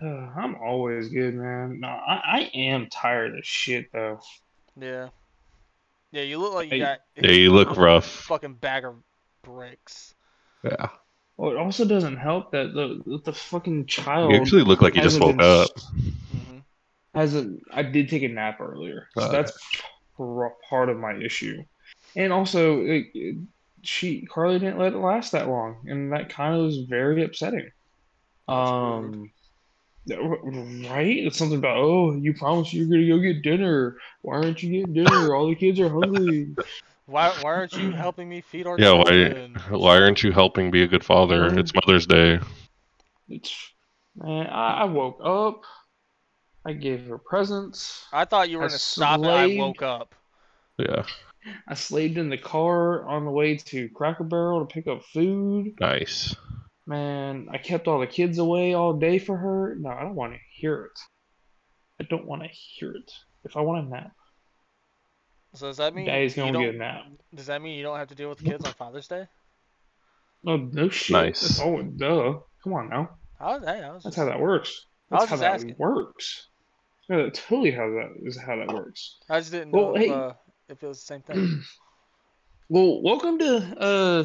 I'm always good, man. No, I am tired of shit though. Yeah. Yeah, you look like you I, got Yeah, hit you with look a rough. fucking bag of bricks. Yeah. well, it also doesn't help that the fucking You child actually look like you just hasn't woke been up. Mm-hmm. hasn't. I did take a nap earlier, so Okay. that's part of my issue. And also, Carly didn't let it last that long, and that kind of was very upsetting. That's rude. Um, right? It's something about, oh, you promised you were gonna go get dinner. Why aren't you getting dinner? All the kids are hungry. Why aren't you helping me feed our Yeah, why children? why aren't you helping be a good father? It's Um, Mother's Day. it's man, I woke up. I gave her presents. I thought you were I gonna stop it. I slaved. woke up. Yeah. I slaved in the car on the way to Cracker Barrel to pick up food. Nice. Man, I kept all the kids away all day for her. No, I don't want to hear it. I don't want to hear it. If I want a nap, So does that mean Daddy's you gonna get don't? a nap. Does that mean you don't have to deal with the kids on Father's Day? No, no shit. That's Nice. all. Duh. Come on now. Hey, I was That's how just that works. I That's was how just that asking. works. Yeah, that's totally how that works. I just didn't Well, know hey, if it was the same thing. well, welcome to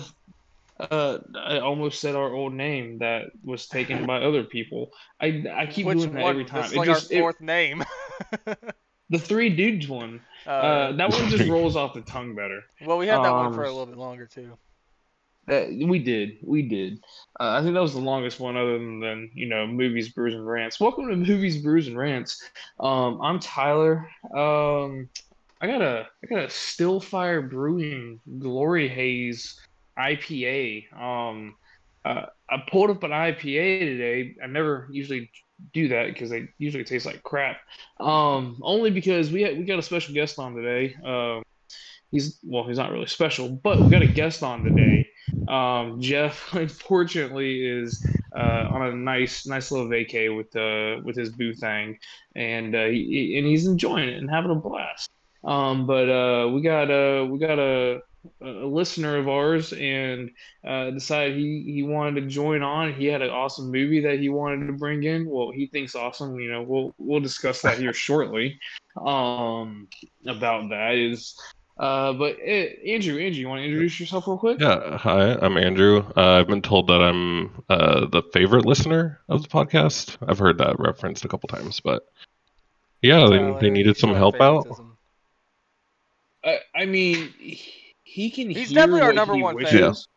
I almost said our old name that was taken by other people. I keep Which doing that every one? This time. is It like our just it fourth name. the three dudes one. Yeah. That one just rolls off the tongue better. Well, we had that one for Um, a little bit longer too. we did. I think that was the longest one, other than movies, brews, and rants. Welcome to movies, brews, and rants. I'm Tyler. I got a Stillfire Brewing Glory Haze IPA. I pulled up an IPA today. I never usually do that because they usually taste like crap. Only because we got a special guest on today. He's not really special, but we got a guest on today. Jeff, unfortunately, is on a nice little vacay with his boo thing, and he's enjoying it and having a blast. But we got a listener of ours, and decided he wanted to join on. He had an awesome movie that he wanted to bring in. Well, he thinks awesome. We'll discuss that here shortly. About that is. But Andrew, you want to introduce yourself real quick? Yeah, hi, I'm Andrew. I've been told that I'm the favorite listener of the podcast. I've heard that referenced a couple times, but yeah, they Tyler, needed some showing help out. favoritism. I mean, he can He's hear definitely our what number he one fan. Yeah. wishes,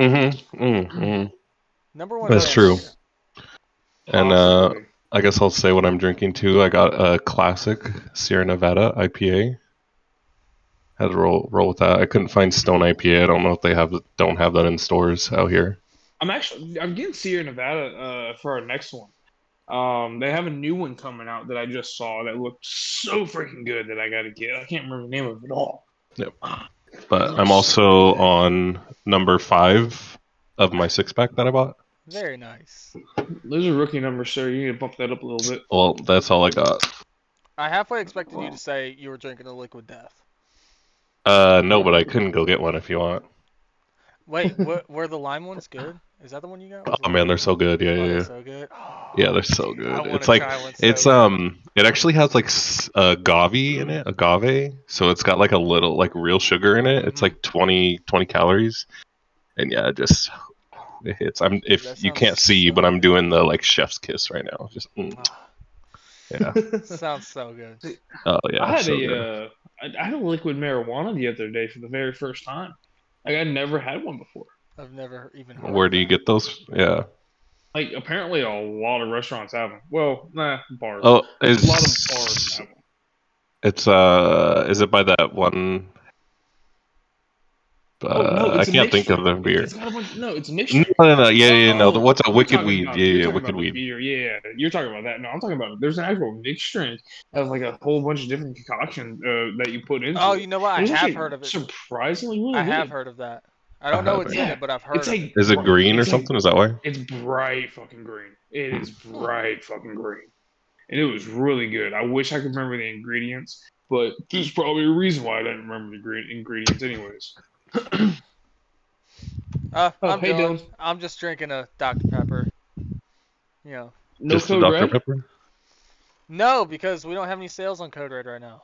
Number one That's but fan right true. here. And possibly. I guess I'll say what I'm drinking too. I got a classic Sierra Nevada IPA. Had to roll with that. I couldn't find Stone IPA. I don't know if they don't have that in stores out here. I'm getting Sierra Nevada for our next one. They have a new one coming out that I just saw that looked so freaking good that I got to get. I can't remember the name of it all. Yep. It But I'm looks so also good. on number 5 of my 6-pack that I bought. Very nice. Those are rookie numbers, sir. You need to bump that up a little bit. Well, that's all I got. I halfway expected you to say you were drinking a liquid death. No, but I couldn't go get one if you want. Wait, were the lime ones good? Is that the one you got? Was it Oh the man, lime they're one? so good. Yeah, Oh, yeah, they're yeah. so good. Yeah, Oh, they're so dude, I good. want It's to like try one so it's bad. it actually has like agave in it, agave. So it's got like a little like real sugar in it. It's Mm-hmm. like 20 calories. And yeah, it hits. I'm Dude, if that you sounds can't see, so but I'm good. doing the like chef's kiss right now. Just Ah, yeah. sounds so good. Oh I yeah, had so good. I had a liquid marijuana the other day for the very first time. Like I never had one before. I've never even heard Where of do you that. get those? Yeah. Like apparently a lot of restaurants have them. Well, nah, bars. Oh, A lot of bars have them. it's is it by that one? Oh no, I it's a can't think of mixture. the beer. It's got a bunch. No, it's a No, mixture. no, no. Yeah, yeah, no. Oh, What's a wicked weed? Yeah, you're yeah, talking wicked about the weed. beer. Yeah, you're talking about that. No, I'm talking about there's an actual mixture and has like a whole bunch of different concoctions that you put Oh, into it. you know what? I And it's have actually heard of it. surprisingly I really have good. heard of that. I I don't know what's haven't. in Yeah, it, but I've it's heard of like it. Is it green or it's like something? Is that why? it's bright fucking green. It is Hmm. Hmm. bright fucking green, and it was really good. I wish I could remember the ingredients, but there's probably a reason why I didn't remember the ingredients, anyways. Oh, I'm hey Dylan. Dylan. I'm just drinking a Dr. Pepper. You know, No Just the Code Dr Red? Pepper. No, because we don't have any sales on Code Red right now.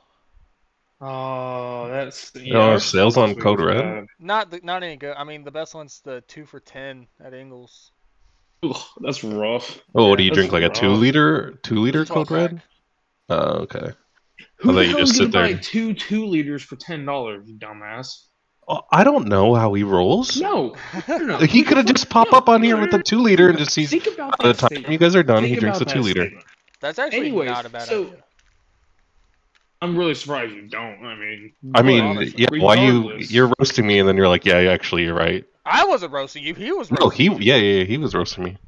Oh, that's Oh, our sales this on week Code was Red? bad. Not any good. I mean, the best one's the 2 for $10 at Ingles. Ugh, that's rough. Oh, what do Yeah, you That's drink? Like a rough. 2 liter 12 Code Red? pack. Oh, okay. Who thought the you hell just is gonna sit there. buy two liters for $10, you dumbass? Oh, I don't know how he rolls. No, no. He could have just popped up on here with a 2 liter and just sees. Think about By the that time statement. you guys are done, Think he drinks the about 2 that liter. statement. That's actually Anyways, not a bad so- idea. I'm really surprised you don't. I mean, honestly, yeah. Why regardless- you're roasting me and then you're like, yeah, actually, you're right. I wasn't roasting you. He was No, roasting you. yeah, he was roasting me.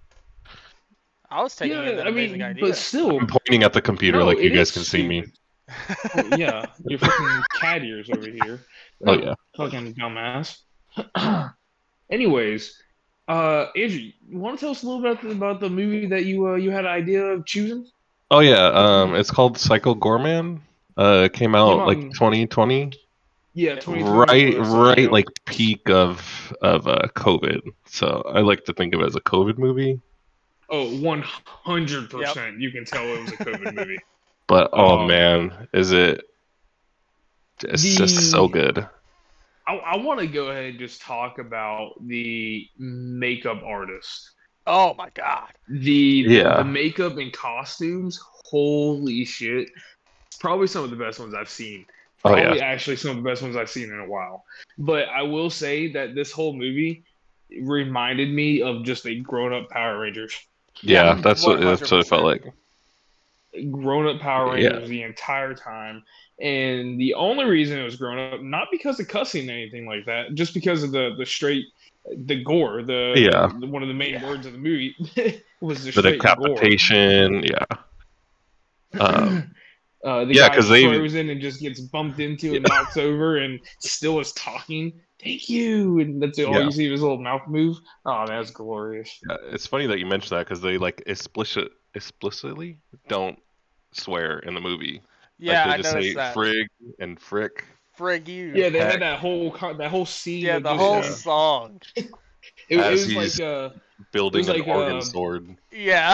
I was taking in Yeah, that I amazing mean, idea. but still, I'm pointing at the computer no, like you it guys is can see me. stupid. Oh, yeah, you're fucking cat ears over here. Oh yeah. Fucking dumbass. Anyways, Andrew, you want to tell us a little bit about the movie that you had an idea of choosing? Oh yeah. It's called Psycho Gorman. It came out Came out like in- 2020. Yeah, 2020 Right, like peak of COVID. So I like to think of it as a COVID movie. Oh, 100%. You can tell it was a COVID movie. But oh Um, man, is it? It's just so good. I want to go ahead and just talk about the makeup artist. Oh my god. The makeup and costumes, holy shit. Probably some of the best ones I've seen. Oh Probably yeah. actually some of the best ones I've seen in a while. But I will say that this whole movie reminded me of just a grown-up Power Rangers. Yeah, that's what it 100%. felt like. Grown-up Power Yeah. Rangers the entire time. And the only reason it was grown up, not because of cussing or anything like that, just because of the gore, one of the main words of the movie was the The straight gore. decapitation, yeah. The yeah, guy 'cause they- throws in and just gets bumped into and knocks over and still is talking. Thank you, and that's all Yeah. you see of his little mouth move. Oh, that's glorious. Yeah, it's funny that you mentioned that because they like explicitly don't swear in the movie. Yeah, like, I they just noticed say that. frig and frick. Frig you. Yeah, they Heck. had that whole scene. Yeah, of the just, whole Yeah. song. it As was he's- like Building It was an like, organ sword. Yeah.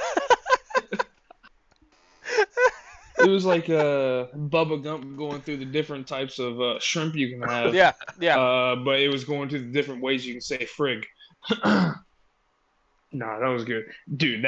it was like Bubba Gump going through the different types of shrimp you can have. yeah, yeah. But it was going through the different ways you can say frig. Nah, that was good, dude.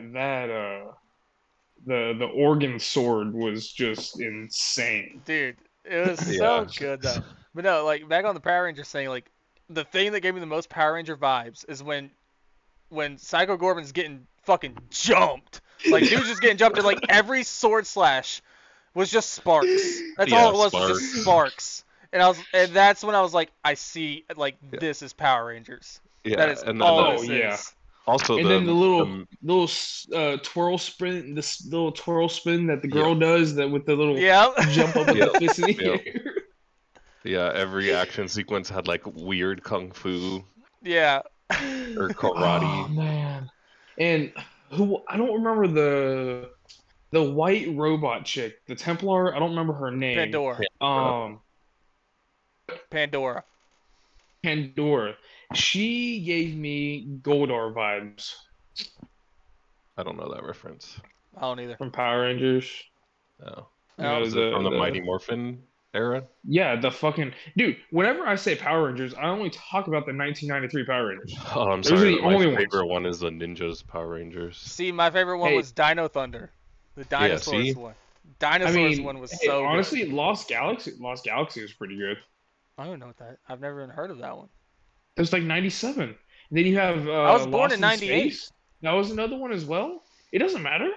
The organ sword was just insane. Dude, it was so Yeah. good though. But no, like back on the Power Rangers thing, like the thing that gave me the most Power Ranger vibes is when Psycho Gorman's getting fucking jumped. Like dude's just getting jumped and like every sword slash was just sparks. That's all Yeah, it was just sparks. And that's when I was like, I see like Yeah. this is Power Rangers. Yeah, That is and then all the- this Oh, yeah. is. also And then the little twirl spin, this little twirl spin that the girl does that with the little Yeah. jump up with Yep. the fist in the Yep. air. yeah, every action sequence had like weird kung fu Yeah. or karate. Oh man! And who I don't remember the white robot chick, the Templar. I don't remember her name. Pandora. Pandora. Pandora. She gave me Goldar vibes I don't know that reference. I don't either. from Power Rangers. No. You know, Is it from the Mighty Morphin era? Yeah, the fucking dude. Whenever I say Power Rangers, I only talk about the 1993 Power Rangers. Oh, I'm Those are sorry. the My only ones. favorite one is the Ninjas Power Rangers. See, my favorite one Hey. was Dino Thunder. The dinosaurs see? one. I Dinosaurs mean, one was hey, so honestly, good. Lost Galaxy was pretty good. I don't know what that. I've never even heard of that one. It was like 97. And then you have I was born Lost in 98. Space. That was another one as well. It doesn't matter.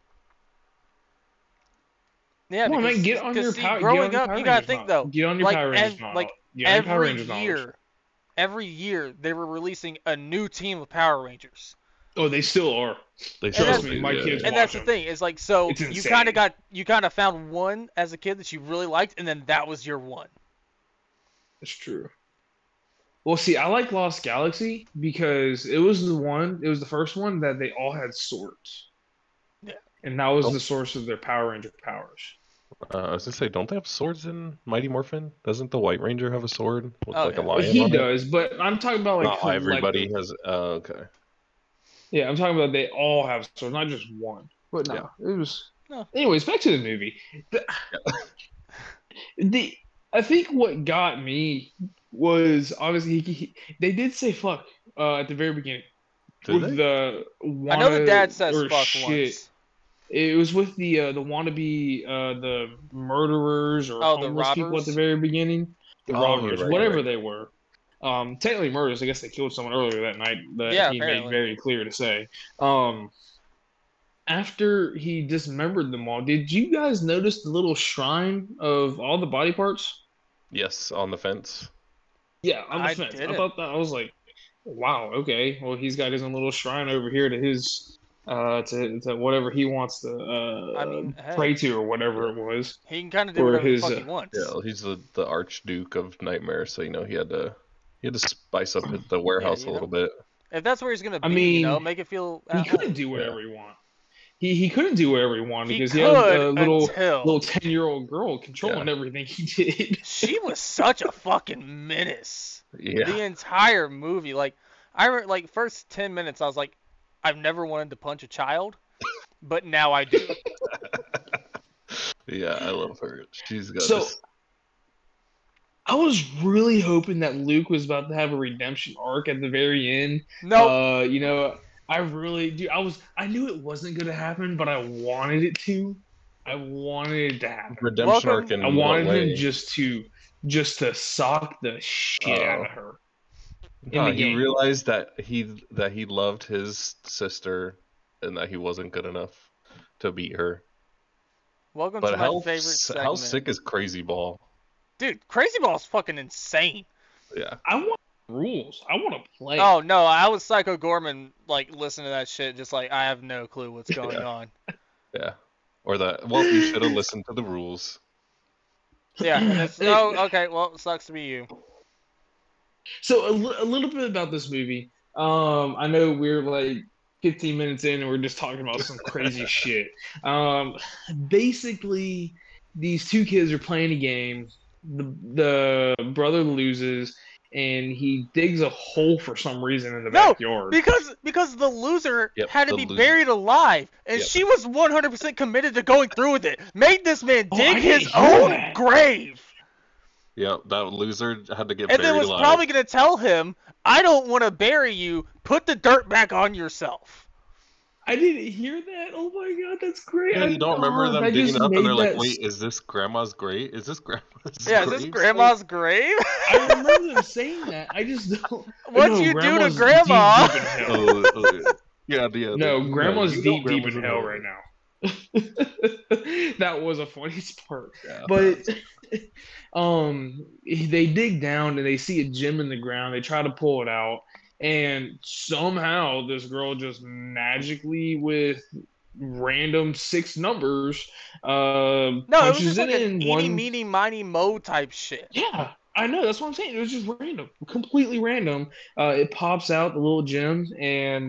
Yeah, Come on, because, man, get on your see, power. growing get on your up, Power you gotta Rangers think knowledge. though. Get on your like, Power Rangers ev- knowledge. like Get on your Power every Rangers knowledge. year they were releasing a new team of Power Rangers. Oh, they still are. They Trust still me, do, my yeah. kids And watch that's the them. thing. Is like so It's you kind insane. of found one as a kid that you really liked, and then that was your one. That's true. Well, see, I like Lost Galaxy because it was the first one that they all had swords. Yeah. And that was Oh. the source of their Power Ranger powers. I was gonna say, don't they have swords in Mighty Morphin? Doesn't the White Ranger have a sword with Oh, like a yeah. lion He on it? does, but I'm talking about like Not everybody collective. has. Okay. Yeah, I'm talking about they all have swords, not just one. But Yeah. no, it was. No. Anyways, back to the movie. The I think what got me was obviously they did say fuck at the very beginning Did with they? the I know the wanna dad says or fuck shit. once. It was with the wannabe the murderers or Oh, the homeless people at the robbers. very beginning, the Oh, robbers, right, whatever right. they were. Technically murders. I guess they killed someone earlier that night that Yeah, he made apparently. very clear to say. Um, After he dismembered them all, did you guys notice the little shrine of all the body parts? Yes, on the fence. Yeah, on the I fence. I didn't. thought that I was like, wow, okay. Well, he's got his own little shrine over here to his to whatever he wants to I mean, pray hey, to or whatever Yeah. it was, he can kind of do or whatever the his fuck he wants. Yeah, he's the Archduke of Nightmare, so he had to spice up the Yeah, warehouse a you little know. bit. If that's where he's gonna I be, you know, mean, make it feel he at couldn't home. do Yeah. whatever he wanted. He couldn't do whatever he wanted He because he had could a until little 10-year-old girl controlling Yeah. everything he did. she was such a fucking menace. Yeah. The entire movie, like, I remember, like, first 10 minutes, I was like, I've never wanted to punch a child, but now I do. Yeah, I love her. She's got So this. I was really hoping that Luke was about to have a redemption arc at the very end. Nope. You know, I really do. I knew it wasn't going to happen, but I wanted it to. I wanted it to happen. Redemption arc Welcome. in I what wanted him way? just to sock the shit out of her in No, the he game. realized that he loved his sister and that he wasn't good enough to beat her. Welcome to But my how favorite how segment. sick is Crazy Ball? Dude, Crazy Ball's fucking insane. Yeah. I want rules. I want to play. Oh, no, I was Psycho Gorman, like, listening to that shit, just like, I have no clue what's going on. Yeah. Or that. Well, you should have listened to the rules. Yeah, and it's, oh, okay, well, it sucks to be you. So a little bit about this movie. I know we're like 15 minutes in and we're just talking about some crazy shit. Basically, these two kids are playing a game. The brother loses and he digs a hole for some reason in the No, backyard. because the loser Yep, had to the be loser. buried alive, and Yep. she was 100% committed to going through with it. Made this man Oh, I dig didn't his hear own that. grave, Yeah, that loser had to get and then buried was alive. probably gonna tell him, "I don't want to bury you. Put the dirt back on yourself." I didn't hear that. Oh my god, that's great. Yeah, you don't remember them that digging just up and made they're like, that "Wait, is this Grandma's grave? Is this Grandma's Yeah, is this grave?" grandma's grave? I remember them saying that. I just don't. What'd No, you do to Grandma's Grandma? Deep, deep in hell. Yeah. No, Grandma's you know deep, deep in Grandma's hell right now. That was a funny part. Yeah. But they dig down and they see a gem in the ground. They try to pull it out, and somehow this girl just magically with random 6 numbers No, it was punches just like it an in eeny, one. meeny, miny, mo type shit. Yeah, I know. That's what I'm saying. It was just random, completely random. It pops out the little gem and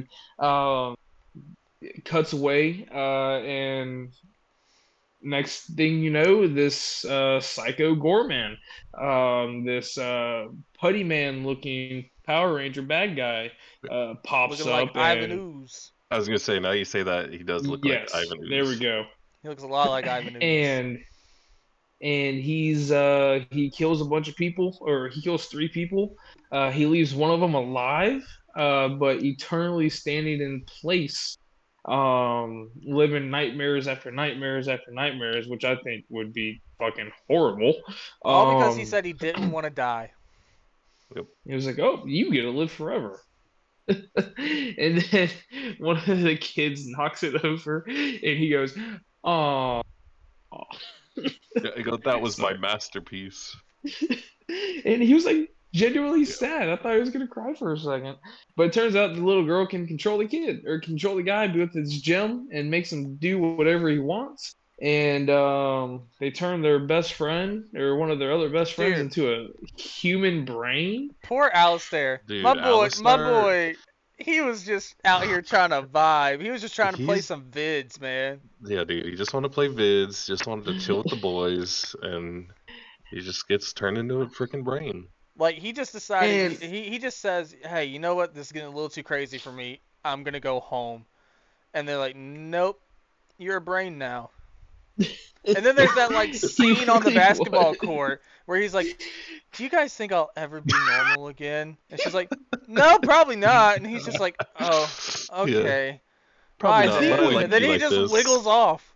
it cuts away. And next thing you know, this Psycho Gorman, this putty man looking Power Ranger bad guy, pops Looking like up Ivan and Ooze. I was gonna say, now you say that, he does look like yes, Ivan there we Ooze. go. He looks a lot like Ivan Ooze. And he kills a bunch of people, or he kills 3 people. He leaves one of them alive, but eternally standing in place, living nightmares after nightmares after nightmares, which I think would be fucking horrible. All because he said he didn't want to die. He was like, "Oh, you get to live forever." And then one of the kids knocks it over, and he goes, "Oh." Yeah, I go, that was my masterpiece. And he was like genuinely sad. I thought he was gonna cry for a second, but it turns out the little girl can control the kid or control the guy with his gem and makes him do whatever he wants. And they turn their best friend or one of their other best friends Dude. into a human brain. Poor Alistair. Dude, my boy, Alistair- he was just out here trying to vibe. He was just trying to play He's- some vids, man. Yeah, dude, he just wanted to play vids, just wanted to chill with the boys, and he just gets turned into a freaking brain. Like, he just decided, And- he just says, hey, you know what, this is getting a little too crazy for me. I'm gonna go home. And they're like, nope, you're a brain now. And then there's that like scene on the basketball court where he's like, do you guys think I'll ever be normal again? And she's like, no, probably not. And he's just like, oh, okay. Probably Bye, not, but I dude. like And then you he like just this. wiggles off.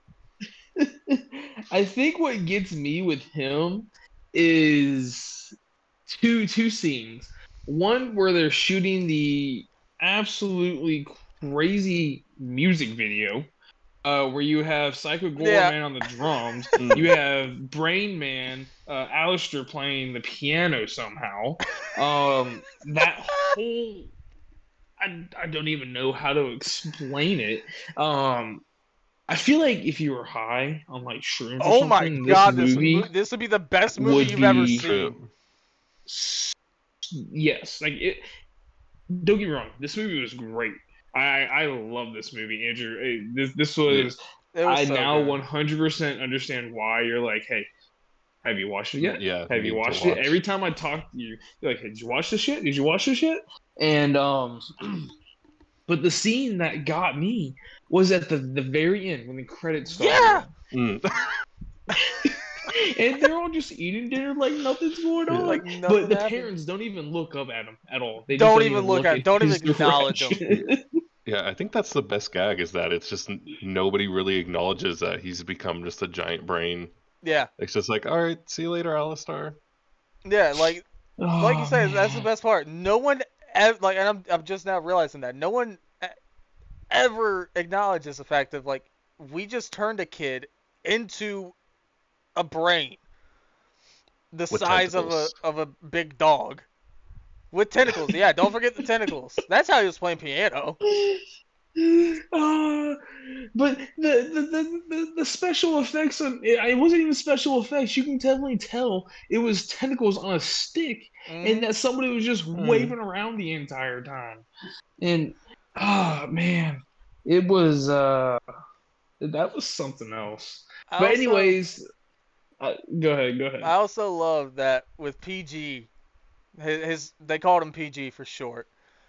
I think what gets me with him is two scenes. One where they're shooting the absolutely crazy music video, where you have Psycho Goreman on the drums, you have Brain Man, Alistair playing the piano somehow. That whole I don't even know how to explain it. I feel like if you were high on like shrooms or Oh my something, god, this movie this would be the best movie would you've ever be- seen. Yes, like it. Don't get me wrong, this movie was great. I love this movie, Andrew. This was. It was I so now good. 100% understand why you're like, hey, have you watched it yet? Yeah. Have you need to watched it? watch. Every time I talk to you, you're like, hey, did you watch this shit? Did you watch this shit? And but the scene that got me was at the very end when the credits started. Yeah! Mm. And they're all just eating dinner like nothing's going on. Like nothing But the happened. parents don't even look up at him at all. They Don't just even look at him. Don't his even acknowledge direction. Yeah, I think that's the best gag is that it's just nobody really acknowledges that he's become just a giant brain. Yeah. It's just like, all right, see you later, Alistar. Yeah, like you Oh, said, that's the man. best part. No one ever, like, and I'm just now realizing that no one ever acknowledges the fact of like we just turned a kid into a brain the With size tentacles. of a big dog with tentacles. Yeah, don't forget the tentacles. That's how he was playing piano. But the special effects on it wasn't even special effects. You can definitely tell it was tentacles on a stick, and that somebody was just waving around the entire time. And man, it was that was something else. But anyways, go ahead. I also love that with PG, his they called him PG for short.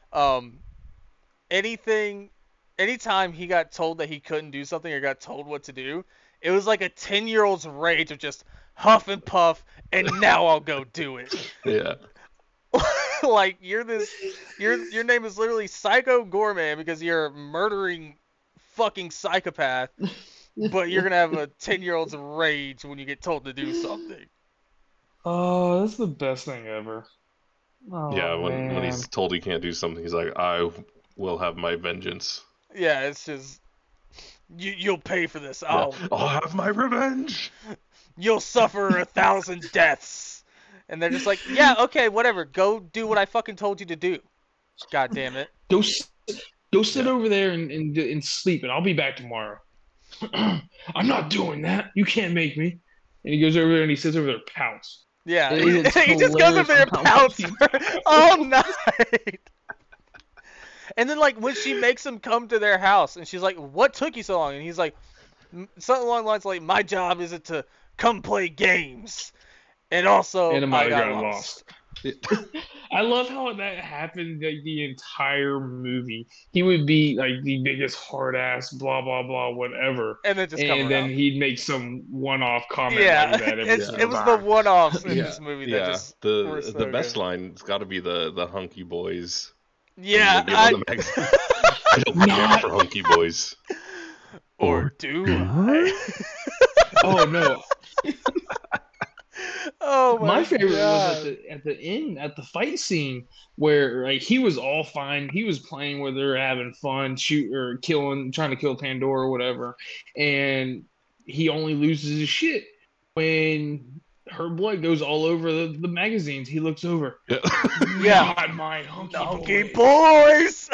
Anytime he got told that he couldn't do something or got told what to do, it was like a 10-year-old's rage of just huff and puff, and now I'll go do it. Yeah. Like your name is literally Psycho Goreman because you're a murdering fucking psychopath, but you're gonna have a 10-year-old's rage when you get told to do something. Oh, that's the best thing ever. Oh, Yeah, when man. he's told he can't do something, he's like, I will have my vengeance. Yeah, it's just you'll pay for this. Yeah. I'll have my revenge. You'll suffer 1,000 deaths. And they're just like, yeah, okay, whatever. Go do what I fucking told you to do. God damn it. Go sit over there and sleep, and I'll be back tomorrow. I'm not doing that. You can't make me. And he goes over there and he sits over there and pouts. Yeah, It's he just goes over there and hilarious pouts how for all night. And then, like, when she makes him come to their house, and she's like, what took you so long? And he's like, something along the lines like, my job isn't to come play games. And also, And I got lost. I love how that happened like, the entire movie. He would be like the biggest hard ass, blah blah blah, whatever, And then just come and then around. he'd make some one-off comment Yeah, like that. every it single was the time. one-offs in Yeah, this movie that yeah. just were The so best good. line's got to be the hunky boys. Yeah, When they give him the magazine. I don't care for hunky boys. or do I? Oh no, Oh my favorite God. was at the end at the fight scene where like he was all fine. He was playing where they're having fun, shoot or killing, trying to kill Pandora or whatever, and he only loses his shit when her blood goes all over the magazines. He looks over. Yeah. Yeah. God, my hunky Donkey boy. boys.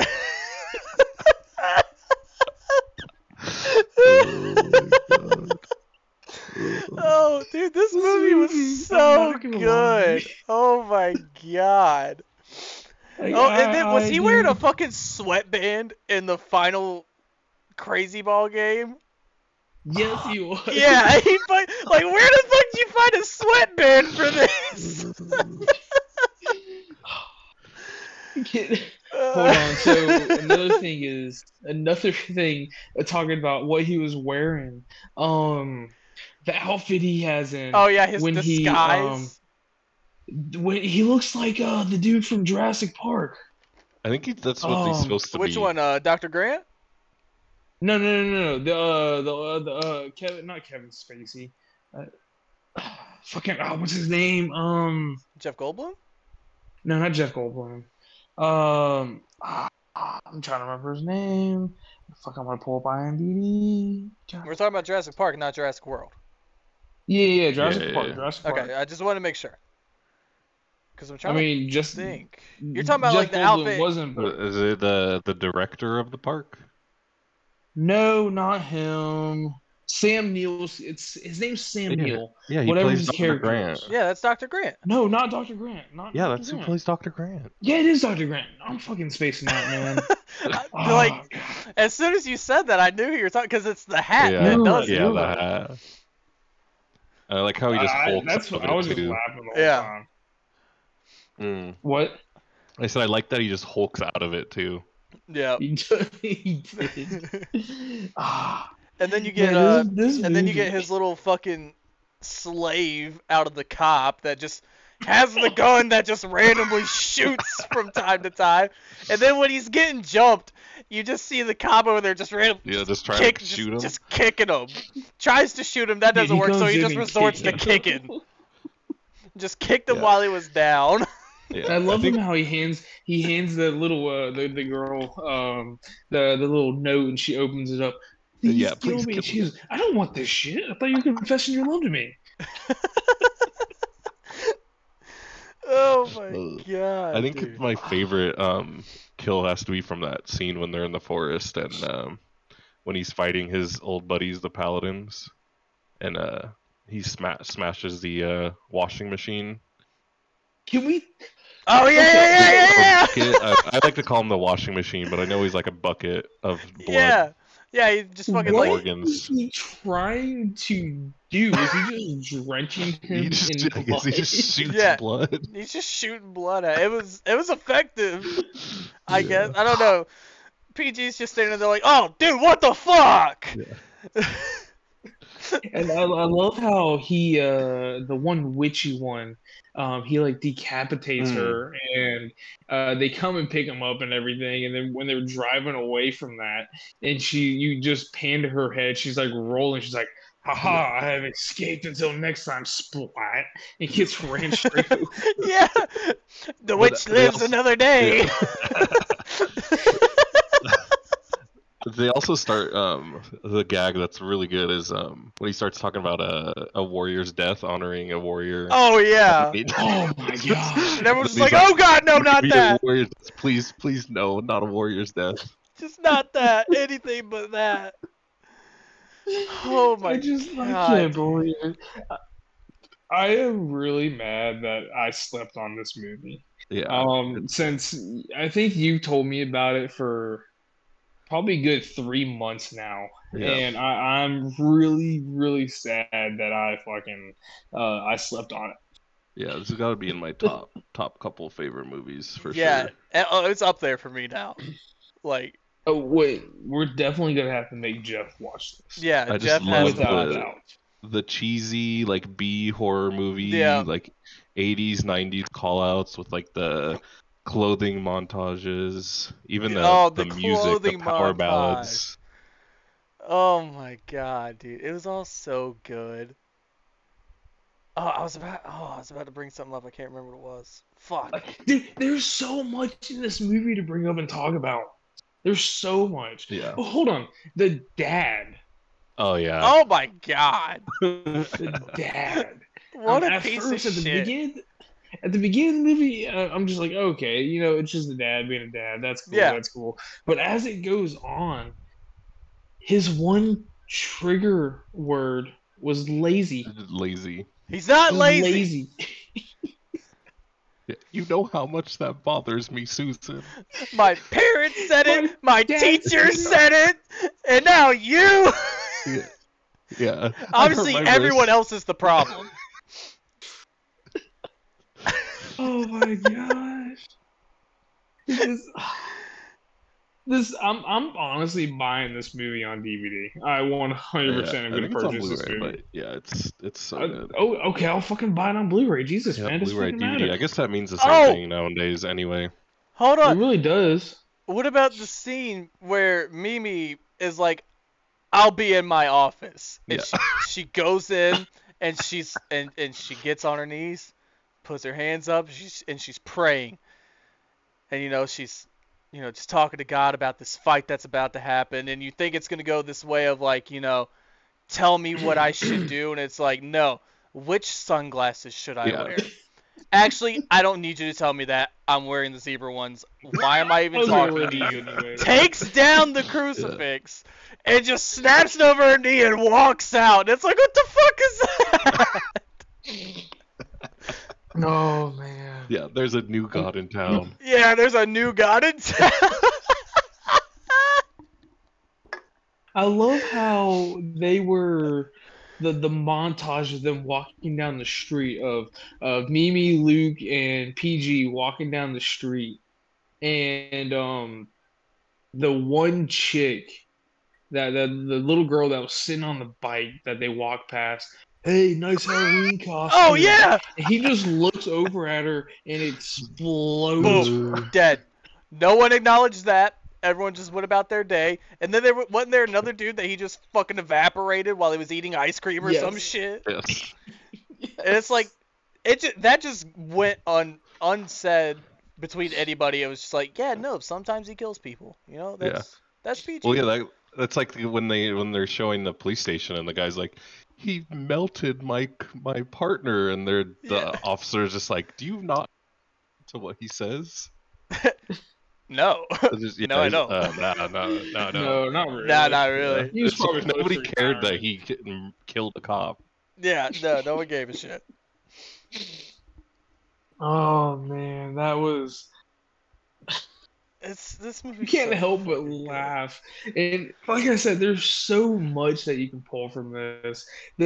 Oh, dude, this movie was so not gonna lie. good. Oh my God. Like, Oh, and then was I he wearing a do- fucking sweatband in the final Crazy Ball game? Yes, he was. Yeah, like where the fuck did you find a sweatband for this? Hold on. So another thing talking about what he was wearing. Um, the outfit he has in Oh yeah, his when disguise. when he looks like the dude from Jurassic Park. I think that's what he's supposed to Which be. one? Dr. Grant? No. Kevin, not Kevin Spacey. Uh, fucking what's his name? Jeff Goldblum? No, not Jeff Goldblum. I'm trying to remember his name. Fuck, I'm gonna pull up IMDb. God. We're talking about Jurassic Park, not Jurassic World. Yeah, Yeah, Jurassic Park. yeah. Jurassic Okay, Park. I just want to make sure. Because I'm I trying mean, to just think. You're talking about Jeff like the Goldblum outfit. wasn't, but Is it the director of the park? no, not him. Sam Neill. It's his name's Sam Yeah, Neill. yeah, he Whatever plays his Dr. character Grant. is. Yeah, that's Dr. Grant. No, not Dr. Grant. Not Yeah, Dr. that's who Grant. plays Dr. Grant. Yeah, it is Dr. Grant. I'm fucking spacing out, man. Like, Oh, God. as soon as you said that, I knew who you were talking because it's the hat Yeah, that You're does right, it. yeah, you're the right. hat. I like how he just hulks That's out what of I was it just too. laughing the whole Yeah. time. Mm. What? I said I like that he just hulks out of it too. Yeah. He did. Ah, And then you get man, this and then you movie. get his little fucking slave out of the cop that just has the gun that just randomly shoots from time to time. And then when he's getting jumped, you just see the cop over there just randomly Yeah, just trying to shoot him. just kicking him. Tries to shoot him, that Dude, doesn't he work, so goes he in just and resorts to kicks him. kicking. Just kicked him Yeah. while he was down. Yeah, I love think, him how he hands the little the girl the little note, and she opens it up. Please Yeah, kill please me. kill And she goes, I don't want this shit. I thought you were confessing your love to me. Oh my Ugh. god. I think dude. my favorite kill has to be from that scene when they're in the forest and when he's fighting his old buddies, the paladins, and he smashes the washing machine. Can we? Oh yeah. Bucket. I like to call him the washing machine, but I know he's like a bucket of blood. Yeah. Yeah, he just fucking What like organs. is he trying to do? Is he just drenching him He just, in blood? he just shoots Yeah. blood. he's just shooting blood at it. Was effective. I guess. I don't know. PG's just standing there like, oh dude, what the fuck? Yeah. And I love how he the one witchy one, he like decapitates her, and they come and pick him up and everything, and then when they're driving away from that, and you just pan to her head, she's like rolling, she's like, haha, I have escaped until next time, splat, and gets ran straight over. Yeah. The witch they lives also- another day. They also start the gag that's really good is when he starts talking about a warrior's death, honoring a warrior. Oh yeah. Oh my god. And everyone's just He's like, oh god, no, not "Be a that. warrior's death. Please, no, not a warrior's death." Just not that. Anything but that. Oh my I god. can't believe it. I am really mad that I slept on this movie. Yeah. Since I think you told me about it for probably a good 3 months now, Yeah. and I'm really, really sad that I fucking I slept on it. Yeah, this has got to be in my top couple favorite movies for Yeah. sure. It's up there for me now. Like, Oh wait, we're definitely gonna have to make Jeff watch this. yeah, I just Jeff love has to Without a watch it. doubt. The cheesy like B horror movie, Yeah. like 80s, 90s callouts with like the clothing montages, even Oh, the the music, the clothing power montage. ballads. Oh my god, dude. It was all so good. Oh, I was about to bring something up. I can't remember what it was. Fuck. Like, dude, there's so much in this movie to bring up and talk about. There's so much. Yeah. Oh, hold on. The dad. Oh yeah. Oh my god. The dad. What a At piece first, of shit. At the beginning of the movie, I'm just like, okay, it's just the dad being a dad. That's cool. Yeah. That's cool. But as it goes on, his one trigger word was lazy. Lazy. He's not lazy. Lazy. Yeah. You know how much that bothers me, Susan. My parents said it. My dad teacher said said it. And now you. Yeah. Yeah. Obviously, everyone else is the problem. Oh my gosh. This, I'm honestly buying this movie on DVD. I 100% am I gonna think it's on purchase this Blu-ray, movie. but yeah, it's so good. Oh, okay, I'll fucking buy it on Blu-ray. Jesus, Yeah, man, it doesn't Blu-ray fucking DVD. matter. I guess that means the same Oh! thing nowadays anyway. Hold It on. really does. What about the scene where Mimi is like, "I'll be in my office," and Yeah. she goes in and she gets on her knees, puts her hands up, she's praying, and she's just talking to God about this fight that's about to happen, and you think it's gonna go this way of like, tell me what I should do, and it's like, no, which sunglasses should I wear? Actually, I don't need you to tell me that. I'm wearing the zebra ones. Why am I even talking to you? Takes down the crucifix and just snaps it over her knee and walks out. It's like, what the fuck is that? Oh man. Yeah, there's a new god in town. Yeah, there's a new god in town. I love how they were the montage of them walking down the street of Mimi, Luke, and PG walking down the street, and the one chick that the little girl that was sitting on the bike that they walked past. Hey, nice Halloween costume. Oh yeah. And he just looks over at her and explodes. Boom. Dead. No one acknowledged that. Everyone just went about their day, and then wasn't there another dude that he just fucking evaporated while he was eating ice cream or some shit? Yes. And it's like, that just went unsaid between anybody. It was just like, yeah, no, sometimes he kills people. That's PG. Well, yeah, that's like when they're showing the police station and the guy's like, he melted my partner, and the officer's just like, do you not to what he says? No. No, I don't. No, not really. Nah, not really. He was probably nobody cared that he killed a cop. Yeah, no one gave a shit. Oh man, that was. This movie. You can't help but laugh, and like I said, there's so much that you can pull from this.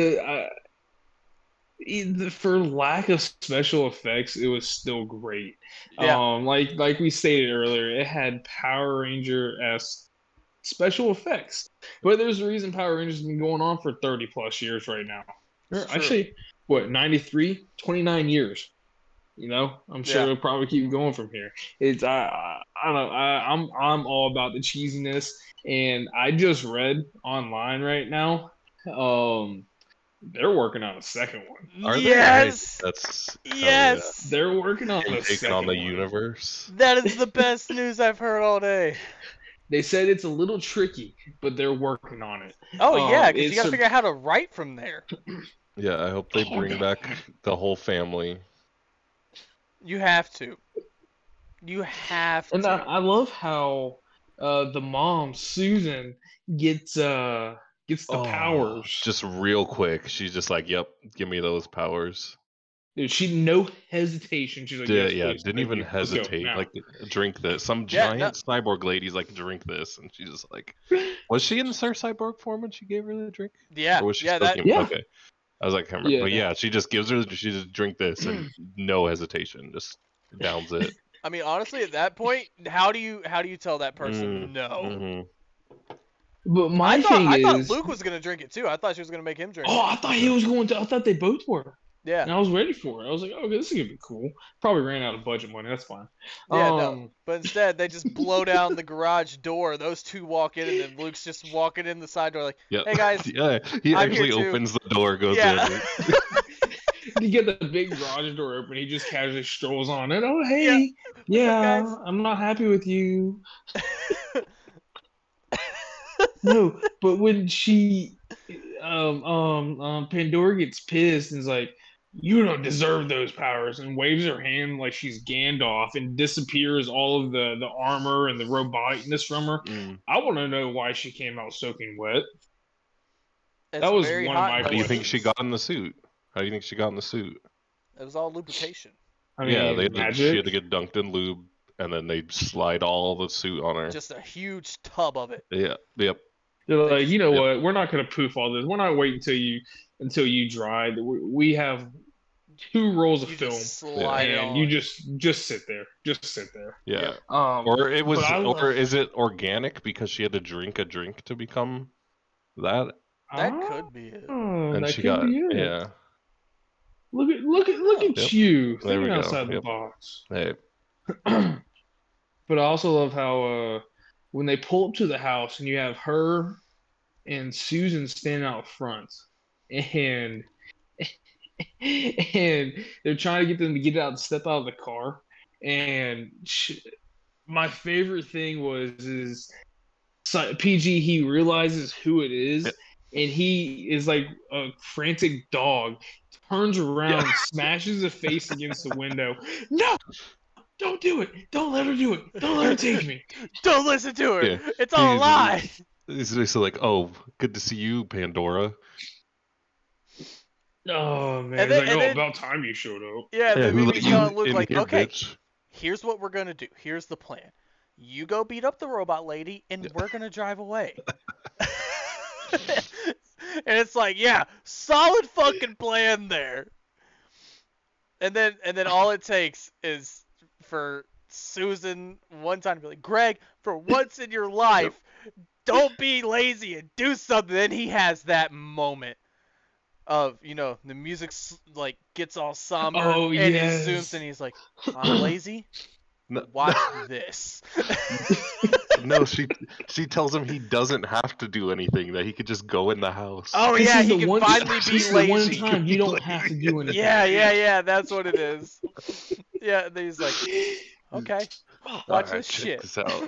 For lack of special effects, it was still great. Yeah. Like we stated earlier, it had Power Ranger-esque special effects. But there's a reason Power Rangers has been going on for 30 plus years right now. Actually, what, 93? 29 years. I'm sure it'll probably keep going from here. It's I don't know. I'm all about the cheesiness, and I just read online right now. They're working on a second one. Are they? Yes. That's yes. They're working on a taking second on the one. universe. That is the best news I've heard all day. They said it's a little tricky, but they're working on it. Oh yeah, because you gotta figure out how to write from there. Yeah, I hope they bring back the whole family. You have to. You have to. And I love how the mom Susan gets the powers. Just real quick, she's just like, "Yep, give me those powers." Dude, she no hesitation. She's like, Yeah, please, didn't even hesitate. Like, drink this. Some giant cyborg lady's like, drink this, and she's just like, was she in the cyborg form when she gave her the drink? Yeah, or was she yeah. Okay, I was like, I can't remember. But yeah, she just gives her. She just drink this, and no hesitation, just downs it. I mean, honestly, at that point, how do you tell that person no? Mm-hmm. But I thing is, thought Luke was gonna drink it too. I thought she was gonna make him drink it. I thought he was going to. I thought they both were. Yeah. And I was ready for it. I was like, okay, this is gonna be cool. Probably ran out of budget money. That's fine. Yeah, no. But instead, they just blow down the garage door. Those two walk in, and then Luke's just walking in the side door, like, "Hey guys." Yeah, he I'm actually here too. opens the door, goes Yeah. in. You get the big garage door open. He just casually strolls on it. Oh, hey, yeah, guys? I'm not happy with you. No, but when she, Pandora gets pissed and is like, "You don't deserve those powers," and waves her hand like she's Gandalf and disappears all of the armor and the roboticness from her. I want to know why she came out soaking wet. That was one of my. How do you think she got in the suit? How do you think she got in the suit? It was all lubrication. I mean, she had to get dunked in lube, and then they slide all the suit on her. Just a huge tub of it. Yeah. Yep. They're like, you know what? We're not gonna poof all this. We're not waiting until you dry. We have 2 rolls of You film, just slide it and on. you just sit there, Yeah. Or Or it was, but I or love. is it organic because she had to drink a drink to become that, That Ah, could be it. and that she could got, be it. yeah. Look Oh. at Yep. you There thinking we go. outside the Yep. box. Hey. But I also love how when they pull up to the house and you have her and Susan standing out front, and and they're trying to get them to get out, step out of the car, and my favorite thing was PG. He realizes who it is, and he is like a frantic dog. Turns around, Yeah. smashes his face against the window. No, don't do it. Don't let her do it. Don't let her take me. Don't listen to her. Yeah. It's all a lie. He's basically like, oh, good to see you, Pandora. Oh man, And it's then, like, and oh, then about time you showed up. yeah, Yeah, then who let Mimi's you telling Luke in like, here, okay, bitch? here's what we're gonna do. Here's the plan. You go beat up the robot lady, and we're gonna drive away. And it's like, yeah, solid fucking plan there. And then all it takes is for Susan one time to be like, Greg, for once in your life, don't be lazy and do something. Then he has that moment of, the music like gets all somber, Oh and it zooms, yes. and he's like, I'm lazy. No, Watch this. no, she tells him he doesn't have to do anything, that he could just go in the house. Oh This yeah, is he the can one. finally be This is the one lazy. time you don't Lazy. have to do anything. Yeah, that's what it is. Yeah, then he's like, okay, watch Alright, this check shit. this out.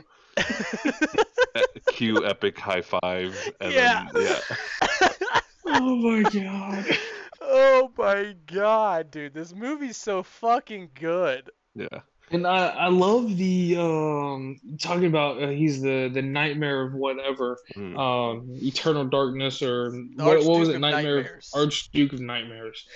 Cue epic high five, and Yeah. then Oh my god. Oh my god, dude, this movie's so fucking good. yeah. And I love the talking about he's the nightmare of whatever Mm. eternal darkness or The what was Archduke it, of nightmare Nightmares. Archduke of Nightmares.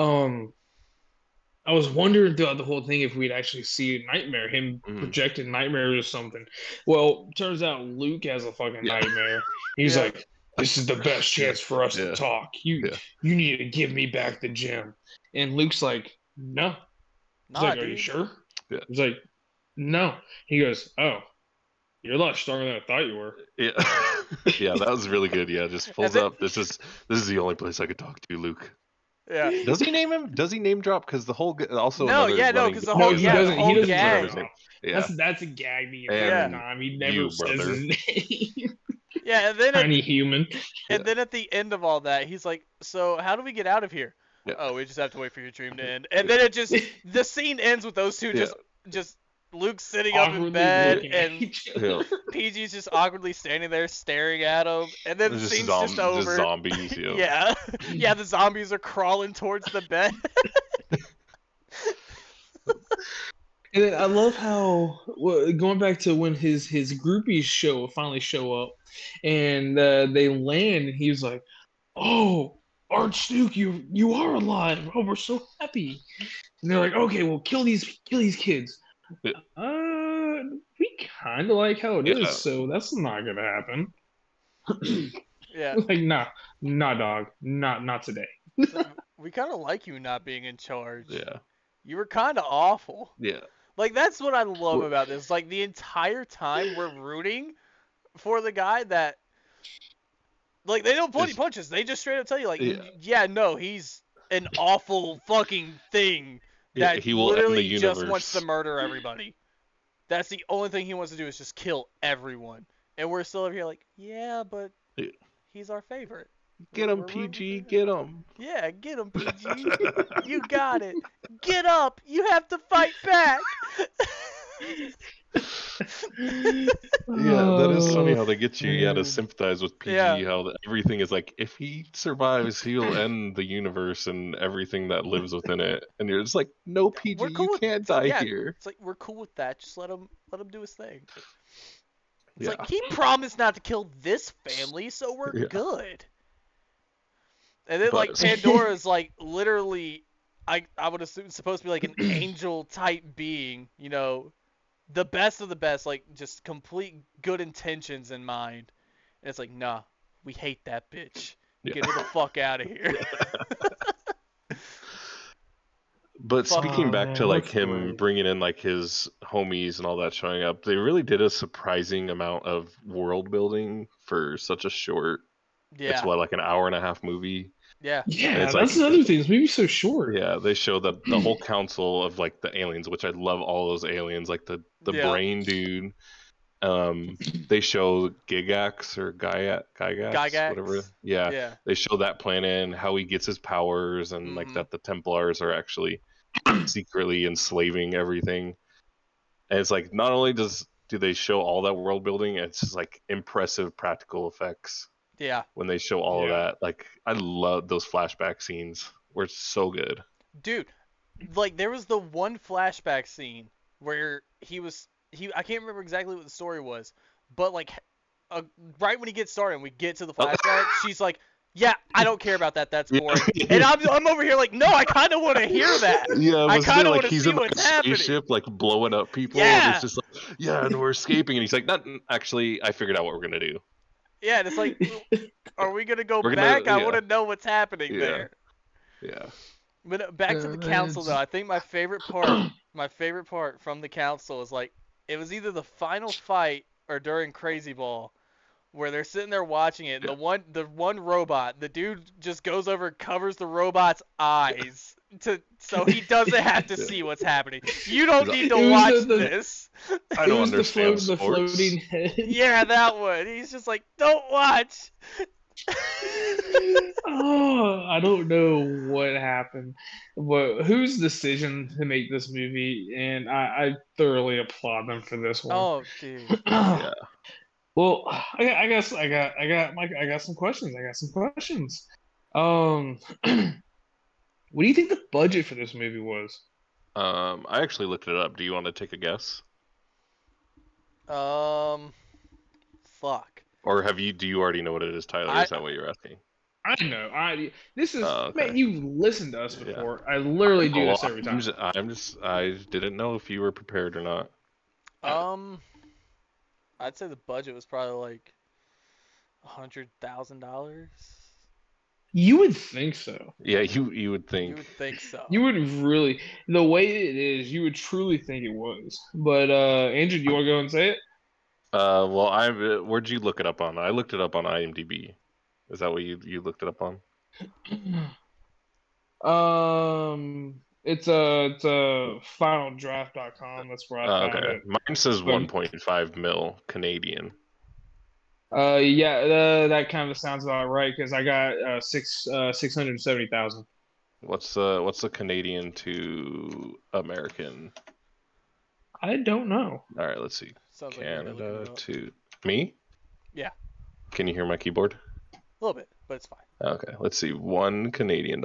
I was wondering throughout the whole thing if we'd actually see a nightmare, him Mm. projecting nightmares or something. Well, turns out Luke has a fucking Yeah. nightmare. He's Yeah. like, "This is the best chance for us to Yeah. talk. Yeah. You need to give me back the gem." And Luke's like, "No." He's Nah, like, "Are you dude. sure?" Yeah. He's like, "No." He goes, "Oh, you're a lot stronger than I thought you were." Yeah. Yeah, that was really good. Yeah, just pulls then- up. This is the only place I could talk to, Luke. Yeah. Does he name him? Does he name drop? Because the whole also No, another yeah, no, running 'cause the gag No, whole- is he yeah, that the doesn't. whole He doesn't gag. say his name. Yeah. That's a gag the Yeah. entire time. He never You, says brother. his name. Yeah, and then Tiny human. at the end of all that, he's like, "So how do we get out of here?" Yeah. Oh, we just have to wait for your dream to end. And then the scene ends with those two Yeah. just Luke sitting up in Awkwardly bed looking at and each other. Yeah. PG's just awkwardly standing there staring at him, and then the Just scene's just over. Just zombies. Yeah. Yeah, yeah, the zombies are crawling towards the bed. And then I love how going back to when his groupies finally show up, and they land, and he was like, "Oh, Archduke, you are alive! Oh, we're so happy!" And they're like, "Okay, well, kill these kids." Yeah. We kind of like how it is, Yeah. so that's not gonna happen. Yeah, Like, nah, dog, not today. we kind of like you not being in charge. Yeah. You were kind of awful. Yeah. Like, that's what I love Well- about this. Like, the entire time we're rooting for the guy that, like, they don't pull any Is- punches. They just straight up tell you, like, Yeah. yeah, no, he's an awful fucking thing Yeah, that he will end the literally just wants universe. to murder everybody. That's the only thing he wants to do is just kill everyone. And we're still over here like, yeah, but Yeah. he's our favorite. Get him, We're rooting PG. for him. Get him. Yeah, get him, PG. You got it. Get up. You have to fight back. Yeah, that is funny how they get you, to man. sympathize with PG. Yeah. How everything is like, if he survives, he'll end the universe and everything that lives within it. And you're just like, no, PG, We're cool you with- can't die yeah, here. It's like, we're cool with that. Just let him do his thing. It's Yeah. like, he promised not to kill this family, so we're Yeah. good. And then, But- like, Pandora's, like, literally, I would assume supposed to be, like, an angel-type being, the best of the best, like, just complete good intentions in mind. And it's like, nah, we hate that bitch. Yeah. Get her the fuck out of here. But Fuck. speaking Oh, back man, to like what's him great? bringing in like his homies and all that showing up, they really did a surprising amount of world building for such a short. It's Yeah, what, like an hour and a half movie, yeah, and Yeah, it's like that's the other thing. This movie's so short. yeah, they show the whole council of like the aliens, which I love all those aliens, like the yeah. brain dude. They show Gigax or Gygax, whatever. Gygax. Yeah, Yeah. they show that planet and how he gets his powers, and like Hmm. that the Templars are actually secretly enslaving everything. And it's like not only do they show all that world building, it's just like impressive practical effects Yeah. when they show all of Yeah. that. Like I love those flashback scenes. Were so good. Dude, like there was the one flashback scene where I can't remember exactly what the story was, but like uh, right when he gets started and we get to the flashback, she's like, "Yeah, I don't care about that. That's boring." And I'm over here like, "No, I kind of want to hear that. Yeah, I was kind there of like want to he's see in like a what's happening." spaceship like blowing up people and Yeah. it's just like yeah, and we're escaping and he's like, not actually I figured out what we're gonna do. Yeah, and it's like, are we gonna go We're back? gonna I yeah, want to know what's happening yeah, there. yeah. But back to the council though, I think my favorite part from the council is like it was either the final fight or during Crazy Ball, where they're sitting there watching it, and Yeah. the one robot, the dude just goes over and covers the robot's eyes so he doesn't have to Yeah. see what's happening. You don't need to It was watch the- this. I It don't was understand the sports. floating head. Yeah, that one. He's just like, don't watch. Oh, I don't know what happened, but whose decision to make this movie, and I thoroughly applaud them for this one. Oh, dude. Yeah. Well, I guess I got some questions. I got some questions. Um, what do you think the budget for this movie was? I actually looked it up. Do you want to take a guess? Fuck. Or do you already know what it is, Tyler? Is that what you're asking? I know. This is Oh, okay. man. You listened to us Yeah. before. I literally do Oh, this every time. I didn't know if you were prepared or not. I'd say the budget was probably like $100,000. You would think so. Yeah, you would You think. would think so. You would really, the way it is, you would truly think it was. But Andrew, do you want to go and say it? Well, where'd you look it up on? I looked it up on IMDb. Is that what you looked it up on? It's a finaldraft.com. That's where I found Okay. it. Mine says But- 1.5 mil Canadian. Yeah, that kind of sounds about right because I got 670,000. What's the Canadian to American? I don't know. All right, let's see. Sounds like you're looking Canada it up. to me? Yeah. Can you hear my keyboard? A little bit, but it's fine. Okay, let's see. $1 Canadian.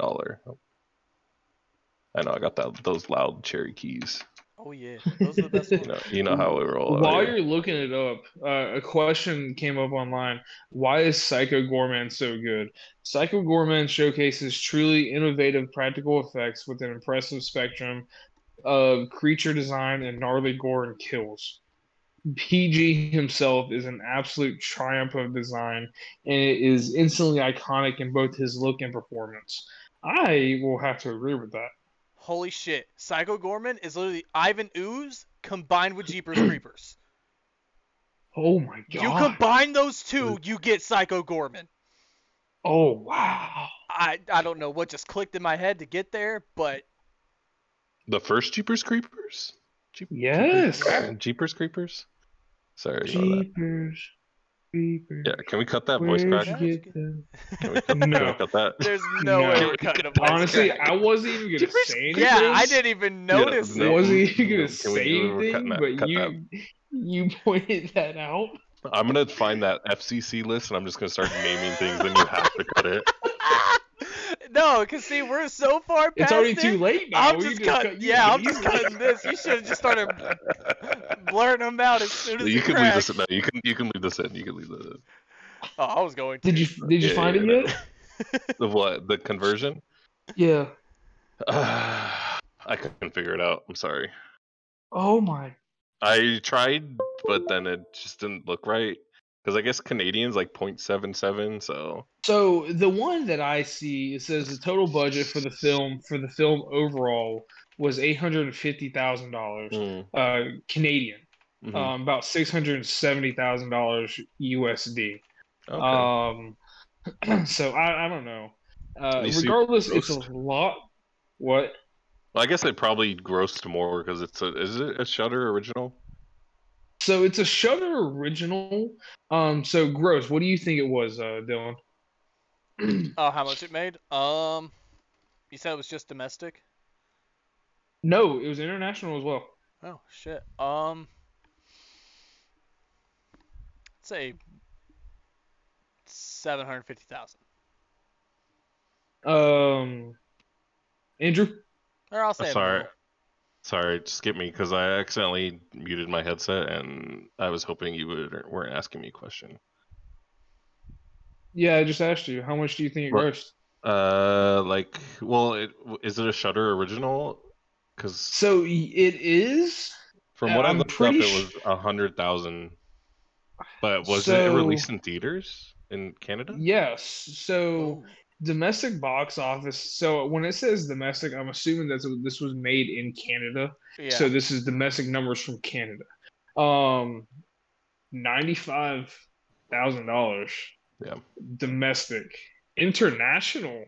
I know I got those loud cherry keys. Oh yeah, those are the best ones. You know how we roll. out While here. you're looking it up, a question came up online. Why is Psycho Gorman so good? Psycho Gorman showcases truly innovative practical effects with an impressive spectrum of creature design and gnarly gore and kills. PG himself is an absolute triumph of design, and it is instantly iconic in both his look and performance. I will have to agree with that. Holy shit, Psycho Gorman is literally Ivan Ooze combined with Jeepers Creepers. Oh my You god! combine those two, you get Psycho Gorman. Oh wow! I don't know what just clicked in my head to get there, but The first Jeepers Creepers? Yes. Jeepers Creepers? Sorry about that. Jeepers, creepers. Yeah, can we cut that voice Where'd crack? you get them? Can we No. cut that? there's no No. way we're cutting a voice Honestly, crack. I wasn't even gonna say anything. Yeah, I didn't even notice no. I it. wasn't even No, gonna can we say do- we're anything, cutting that- but cut you pointed that out. I'm gonna find that FCC list and I'm just gonna start naming things and you have to cut it. No, cause see, we're so far past It's already it. too late now. I'm We just can cutting. cut Yeah, I'm these. just cutting this. You should have just started blurting them out as soon as You can leave crack. this in. No, you can leave this in. You can leave this in. Oh, I was going to. Did you Yeah, find yeah, it no. yet? The what? The conversion? Yeah. I couldn't figure it out. I'm sorry. Oh my. I tried, but then it just didn't look right. Because I guess Canadian's like 0.77, so So the one that I see, it says the total budget for the film overall was $850,000 Mm, Canadian, hmm. about $670,000 USD. Okay. Um, so I don't know. Let me see what Regardless, it it's a grossed. lot. What? Well, I guess it probably grossed more because is it a Shutter original? So it's a Shudder original. So gross. What do you think it was, Dylan? Oh, how much it made? You said it was just domestic? No, it was international as well. Oh shit. Say 750,000. Um, Andrew. Or I'll say a Sorry, mil. sorry, skip me because I accidentally muted my headset and I was hoping you weren't asking me a question. Yeah, I just asked you. How much do you think it What? grossed? Well, is it a Shutter original? Because So it is. from what I I'm looked up, pretty it was 100,000. But was it so. released in theaters in Canada? Yes. So Oh. domestic box office. So when it says domestic, I'm assuming that this was made in Canada. So Yeah. this is domestic numbers from Canada. Um, $95,000 Yeah, domestic. International,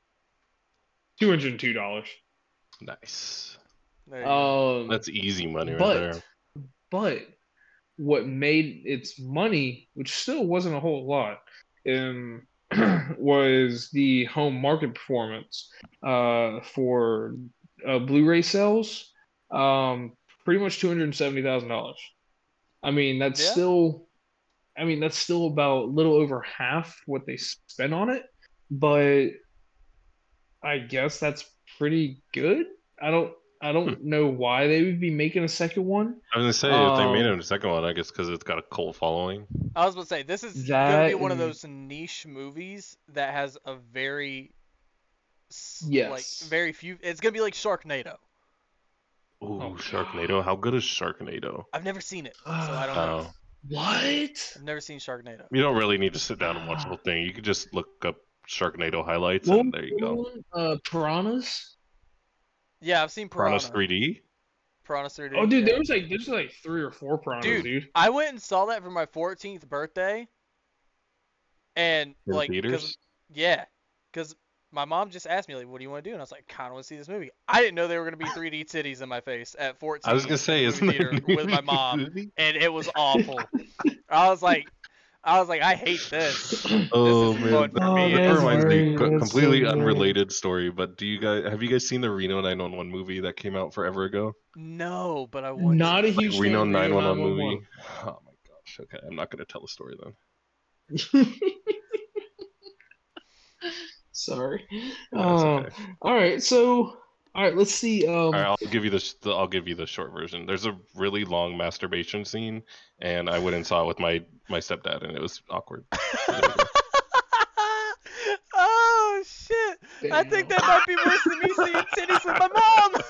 $202. nice. There you go. Um, That's easy money right but there. but what made its money, which still wasn't a whole lot, um, was the home market performance for Blu-ray sales. Pretty much $270,000. I mean, Yeah. that's still about a little over half what they spent on it, but I guess that's pretty good. I don't I Hmm. don't know why they would be making a second one. I was gonna say if they made it Um, a second one, I guess because it's got a cult following. I was about to say this is gonna be that one of and those niche movies that has a very like yes. very few. It's gonna be like Sharknado. Oh Ooh, God. Sharknado. How good is Sharknado? I've never seen it, so I don't know. Oh, What? I've never seen Sharknado. you don't really need to sit down and watch the whole thing. You could just look up Sharknado highlights, What and was there you the other go. one? Piranhas? Yeah, I've seen Piranha's Piranha. 3D. Piranha Oh 3D. dude, Yeah. there's like three or four piranhas, Dude, dude. I went and saw that for my 14th birthday, and In like, theaters. yeah, cause my mom just asked me like, "What do you want to do?" And I was like, "Kind of want to see this movie." I didn't know they were gonna be 3D titties in my face at I was 14 gonna in the say, movie isn't theater that with nearly my mom, movie? and it was awful. I was like, I hate this. This Oh isn't fun man, for Oh, me. that And that's this reminds me, great. That's so completely great. unrelated story. But have you guys seen the Reno 911 movie that came out forever ago? no, but I want to. Not a Like huge fan Reno of Reno 911 911. movie. Oh my gosh. Okay, I'm not gonna tell the story then. Sorry. That's okay. All right. So, all right. Let's see. All right, I'll give you I'll give you the short version. There's a really long masturbation scene, and I went and saw it with my stepdad, and it was awkward. So there you go. Oh shit! I think Damn. that might be worse than me seeing titties with my mom.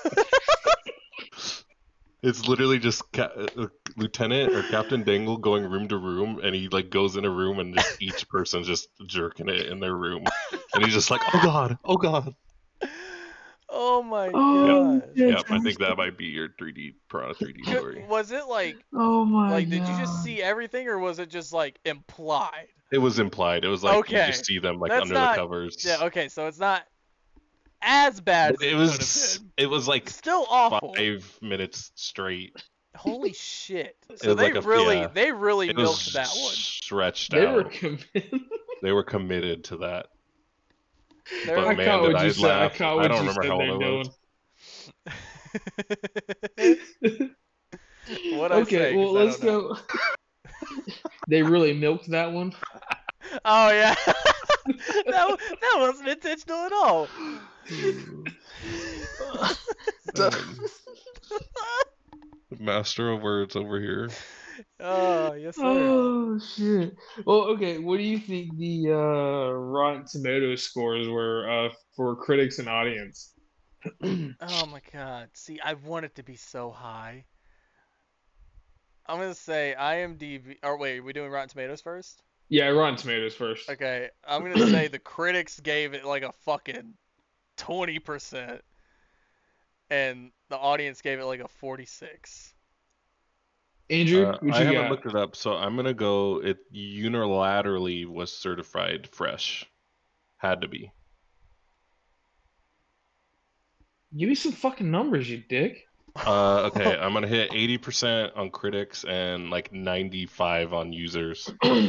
It's literally just Lieutenant or Captain Dangle going room to room, and he like goes in a room, and just each person's just jerking it in their room, and he's just like, oh god, oh god. Oh my Yep, Oh, gosh. yep. I think fantastic. that might be your 3D Piranha 3D story. Was it Oh my did you just God. see everything, or was it just like implied? It was implied. It was like you Okay, just see them like that's under the not. Yeah, covers. okay, so it's not as bad But as it could have been. it was like Still awful. 5 minutes straight. Holy shit! It So was like a yeah. they really It was milked that one. stretched They were out. committed. They were committed to that. But I They're. man, caught did what I you said. I laugh! caught I what don't you remember said how old there, I was. Dylan. What I Okay, say? well, 'Cause I let's don't know. go. They really milked that one. Oh yeah. That wasn't intentional at all. Um, Master of words over here. Oh yes sir. Oh shit. Well, okay. What do you think the Rotten Tomatoes scores were for critics and audience? Oh my god. See, I want it to be so high. I'm gonna say IMDb. Or wait, are we doing Rotten Tomatoes first? Yeah, Rotten Tomatoes first. Okay, I'm gonna say the critics gave it like a fucking 20%, and the audience gave it like a 46. Andrew, what I you haven't got? looked it up, so I'm gonna go. It unilaterally was certified fresh. Had to be. Give me some fucking numbers, you dick. Okay, I'm gonna hit 80% on critics and like 95 on users.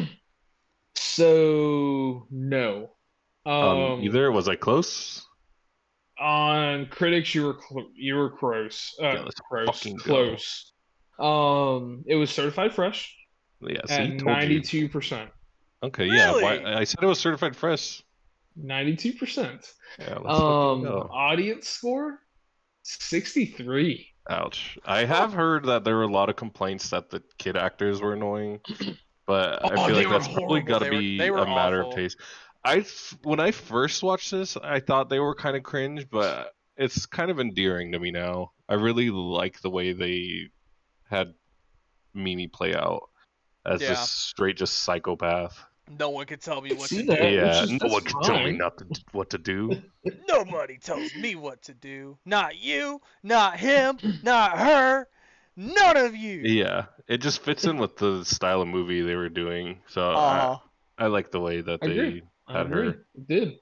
So no. On either, was I close? On critics, you were close. Yeah, let's fucking go. Close. It was certified fresh Yeah, at see, told you. 92%. Okay, yeah. Why? Really? I said it was certified fresh. 92%. Yeah, let's fucking go. Audience score 63. Ouch. I have heard that there were a lot of complaints that the kid actors were annoying, but I Oh, feel they like were that's probably horrible. got to They were- be they were a matter of awful. taste. When I first watched this, I thought they were kind of cringe, but it's kind of endearing to me now. I really like the way they had Mimi play out as Yeah. this straight just psychopath. No one can tell me what to See do. that? Yeah, Which is- no one that's can tell me fine. not to what to do. Nobody tells me what to do. Not you, not him, not her, none of you. Yeah, it just fits in with the style of movie they were doing. So Uh-huh. I like the way that I they agree. I had agree. her. It did.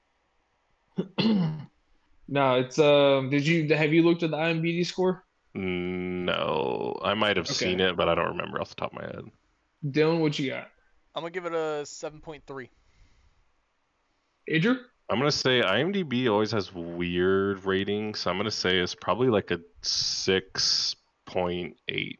No, it's have you looked at the IMDb score? No, I might have seen Okay. it, but I don't remember off the top of my head. Dylan, what you got? I'm gonna give it a 7.3. Andrew? I'm gonna say IMDb always has weird ratings, so I'm gonna say it's probably like a 6.8.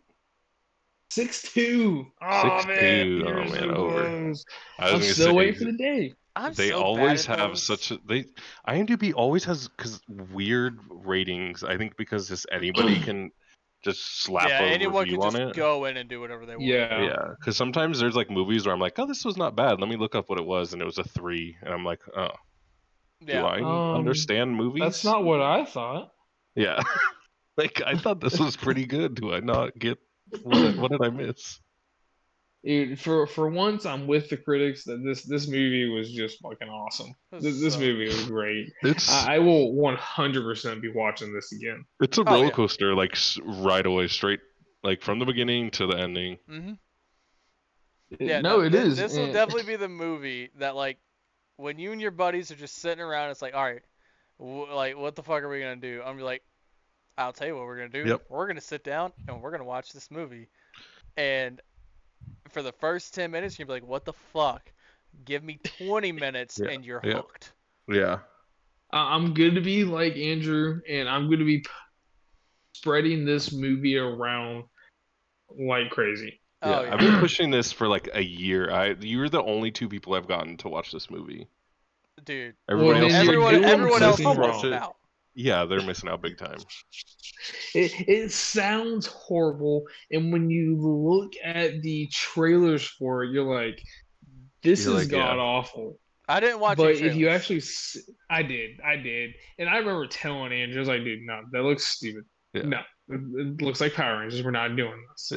6.2. Oh 6.2. man, Oh, you're man, so over. close. I was I'm gonna still say waiting for the day. I'm they so always bad at have those. such a IMDb always has weird ratings. I think because just anybody can just slap Yeah, a anyone review can on just it. go in and do whatever they want. Yeah. Yeah, because sometimes there's like movies where I'm like, oh, this was not bad. Let me look up what it was, and it was a 3, and I'm like, oh, do Yeah. I understand movies? That's not what I thought. Yeah, like I thought this was pretty good. Do I not get what did I miss? Dude, for once, I'm with the critics that this movie was just fucking awesome. This So- movie was great. It's I will 100% be watching this again. it's a Oh, roller yeah. coaster, like right away, straight like from the beginning to the ending. Mhm. It- Yeah. no, it is. This will and- definitely be the movie that like when you and your buddies are just sitting around, it's like, all right, like what the fuck are we gonna do? I'm gonna be like, I'll tell you what we're gonna do. Yep. We're gonna sit down and we're gonna watch this movie, and for the first 10 minutes, you're gonna be like, what the fuck? Give me 20 minutes Yeah, and you're yeah. hooked. Yeah, I'm going to be like Andrew, and I'm going to be spreading this movie around like crazy. yeah. Oh yeah. I've been pushing this for like a year. You're the only 2 people I've gotten to watch this movie. Dude. Everybody Well, else, then is like, you're Everyone, doing everyone else is something missing wrong. out. yeah, they're missing out big time. It sounds horrible, and when you look at the trailers for it, you're like, this You're is like, yeah. god awful. I didn't watch But any if you trailers. actually, I did, and I remember telling Andrew, I was like, dude, no, that looks stupid. Yeah. No, it looks like Power Rangers. We're not doing this.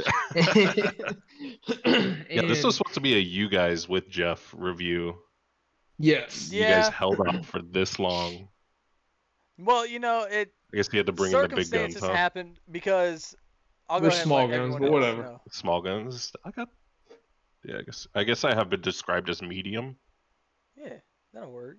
Yeah, this was And- supposed to be a you guys with Jeff review. yes. You guys Yeah. held out for this long. Well, you know, it I guess he had to bring in the big guns, circumstances huh? happened because I'll go They're ahead and small let guns, everyone but else whatever. know. Small guns. Yeah, I guess I have been described as medium. Yeah, that'll work.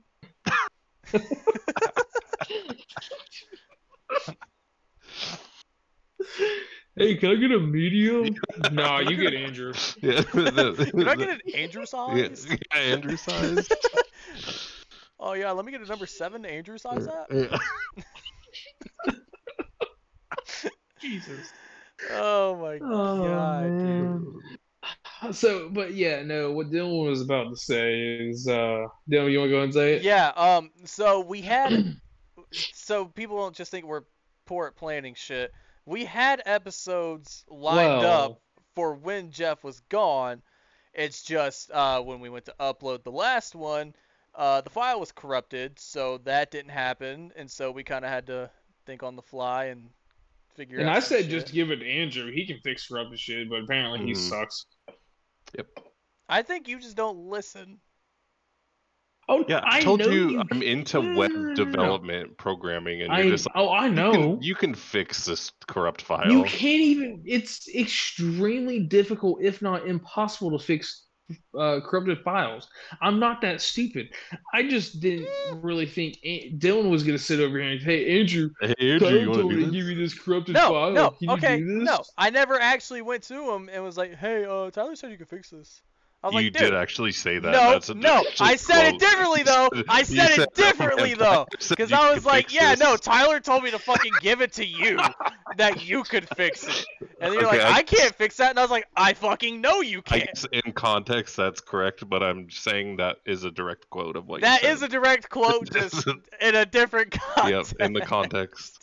Hey, can I get a medium? No, you get Andrew. Yeah. Can I get an Andrew yeah, size? yeah, Andrew size. Oh yeah, let me get a number 7 Andrew size that. Yeah. Jesus. Oh my god, dude. man. So, but yeah, no. What Dylan was about to say is, Dylan, you want to go and say it? Yeah, so we had, so people don't just think we're poor at planning shit. We had episodes lined up for when Jeff was gone. It's just, when we went to upload the last one, the file was corrupted, so that didn't happen, and so we kind of had to think on the fly and figure And out I some said shit. just give it to Andrew. He can fix corrupted shit, but apparently he Mhm. sucks. I think you just don't listen. Oh, Yeah, I I told know you you. I'm into No, web no, no, no, no, no. development programming, and you're just like, I know. you can fix this corrupt You file. can't even. It's extremely difficult, if not impossible, to fix corrupted files. I'm not that stupid. I just didn't really think Dylan was gonna sit over here and hey Andrew, Hey, Andrew, you Tyler want told to me to do give this? you this corrupted No, file. no, Can you okay, do no. this? I never actually went to him and was like, hey, Tyler said you could fix this. I was You like, did dude, actually say that. no, That's a no. actual I said it quote. differently though. I You said said, it differently man, though, Tyler said because you I could was like, fix yeah, no. this. Tyler told me to fucking give it to you, that you could fix it, and then you're Okay, like, I can't fix that, and I was like, I fucking know you I can't. guess in context that's correct, but I'm saying that is a direct quote of what That you is said. a direct quote, just in a different context. Yep, in the context.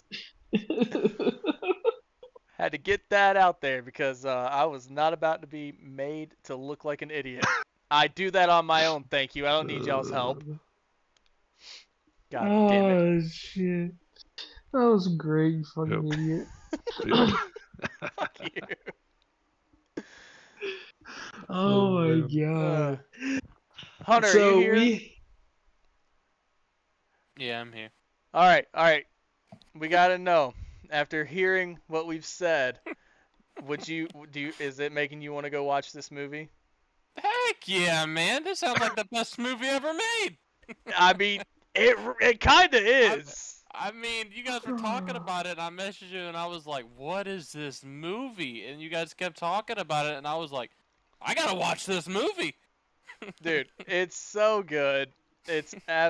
Had to get that out there because I was not about to be made to look like an idiot. I do that on my own, thank you. I don't need y'all's help. God damn it. Oh shit! That was great, you fucking Yep. idiot. Yep. Fuck you. Oh my man. god. Hunter, are So you here? Yeah, I'm here. Alright. We gotta know. After hearing what we've said, is it making you want to go watch this movie? Heck yeah, man! This sounds like the best movie ever made. I mean, it kinda is. I mean, you guys were talking about it, and I messaged you, and I was like, "What is this movie?" And you guys kept talking about it, and I was like, "I gotta watch this movie." Dude, it's so good. Dude.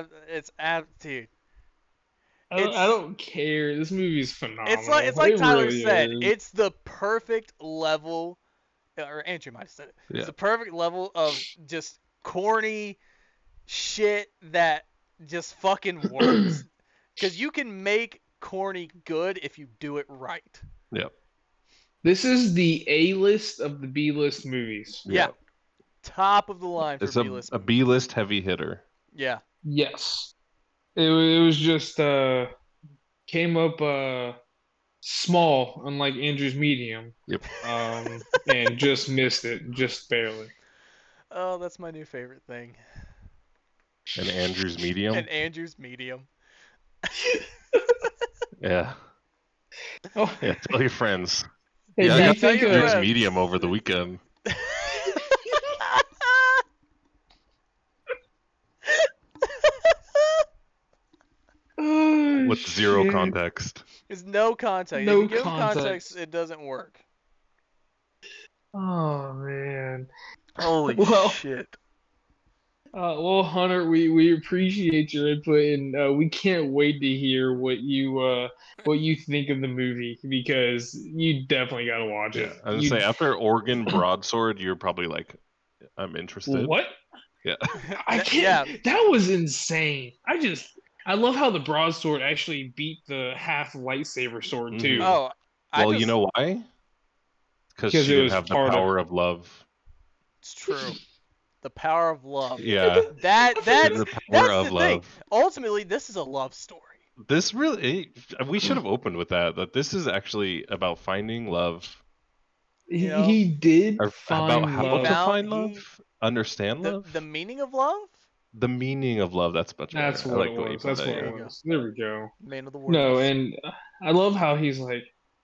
I don't care. This movie's phenomenal. It's like It Tyler really said. is. It's the perfect level, or Andrew might have said it. Yeah. It's the perfect level of just corny shit that just fucking works. Because you can make corny good if you do it right. Yep. This is the A-list of the B-list movies. Yeah. Top of the line for It's B-list. a B-list heavy hitter. Yeah. Yes. It was just came up small, unlike Andrew's medium. Yep. And just missed it, just barely. Oh, that's my new favorite thing. And Andrew's medium. And Andrew's medium. Yeah. Oh, Yeah. Tell your friends. hey, Yeah, do I you got think Andrew's friends. medium over the weekend. Oh, With zero shit. context. There's no context. No if you give context. context, it doesn't work. Oh man. Holy Well, shit. Well, Hunter, we appreciate your input, and we can't wait to hear what you think of the movie because you definitely got to watch Yeah. it. I was gonna say after Oregon Broadsword, you're probably like, I'm interested. What? Yeah. I can't. Yeah. That was insane. I love how the broadsword actually beat the half lightsaber sword too. Oh, Well, you know why? Because she it didn't was have the part power of love. It's true. The power of love. Yeah. That's The power that's of the love. thing. Ultimately, this is a love story. This really, we should have opened with that. That this is actually about finding love. You know? He did Or find about how love. to find He- love, understand love, The meaning of love? the meaning of love. That's much better. That's I what like it the way you was. put That's that, what yeah. it was. There we go. Man of the words. No, and I love how he's like,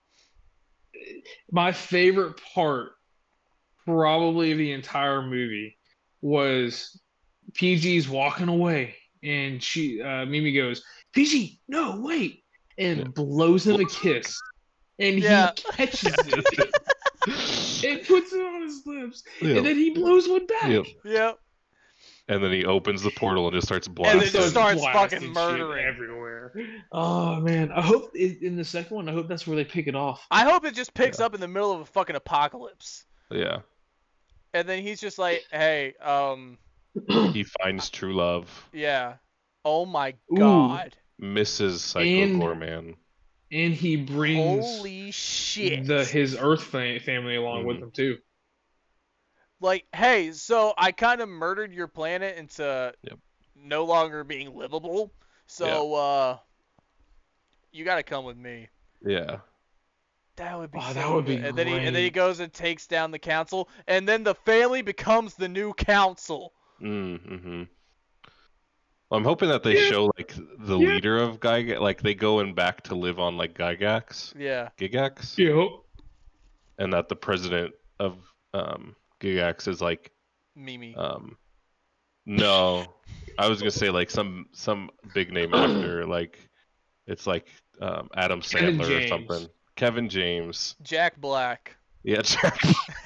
my favorite part, probably of the entire movie, was PG's walking away, and Mimi goes, "PG, no, wait," and blows him a kiss, and he catches it and puts it on his lips, and then he blows one back. Yep. And then he opens the portal and just starts And blasting. then just starts blasting fucking shit murdering. everywhere. Oh man, I hope in the second one, I hope that's where they pick it off. I hope it just picks up in the middle of a fucking apocalypse. Yeah. And then he's just like, hey, He finds true love. yeah. Oh my god. Mrs. Psycho Gorman. And he brings Holy shit. his Earth family along with him too. Like, hey, so I kind of murdered your planet into no longer being livable. So, you gotta come with me. Yeah. That would be so that would be good. great. And then he goes and takes down the council, and then the family becomes the new council. Mm-hmm. I'm hoping that they show like the Yeah. leader of Gygax, like they go in back to live on like Gygax, Yeah. Gigax, Yep. and that the president of Gigax is like Mimi. no, I was gonna say like some big name actor, like it's like Adam Kevin Sandler or James. something. Kevin James. Jack Black. Yeah, Jack.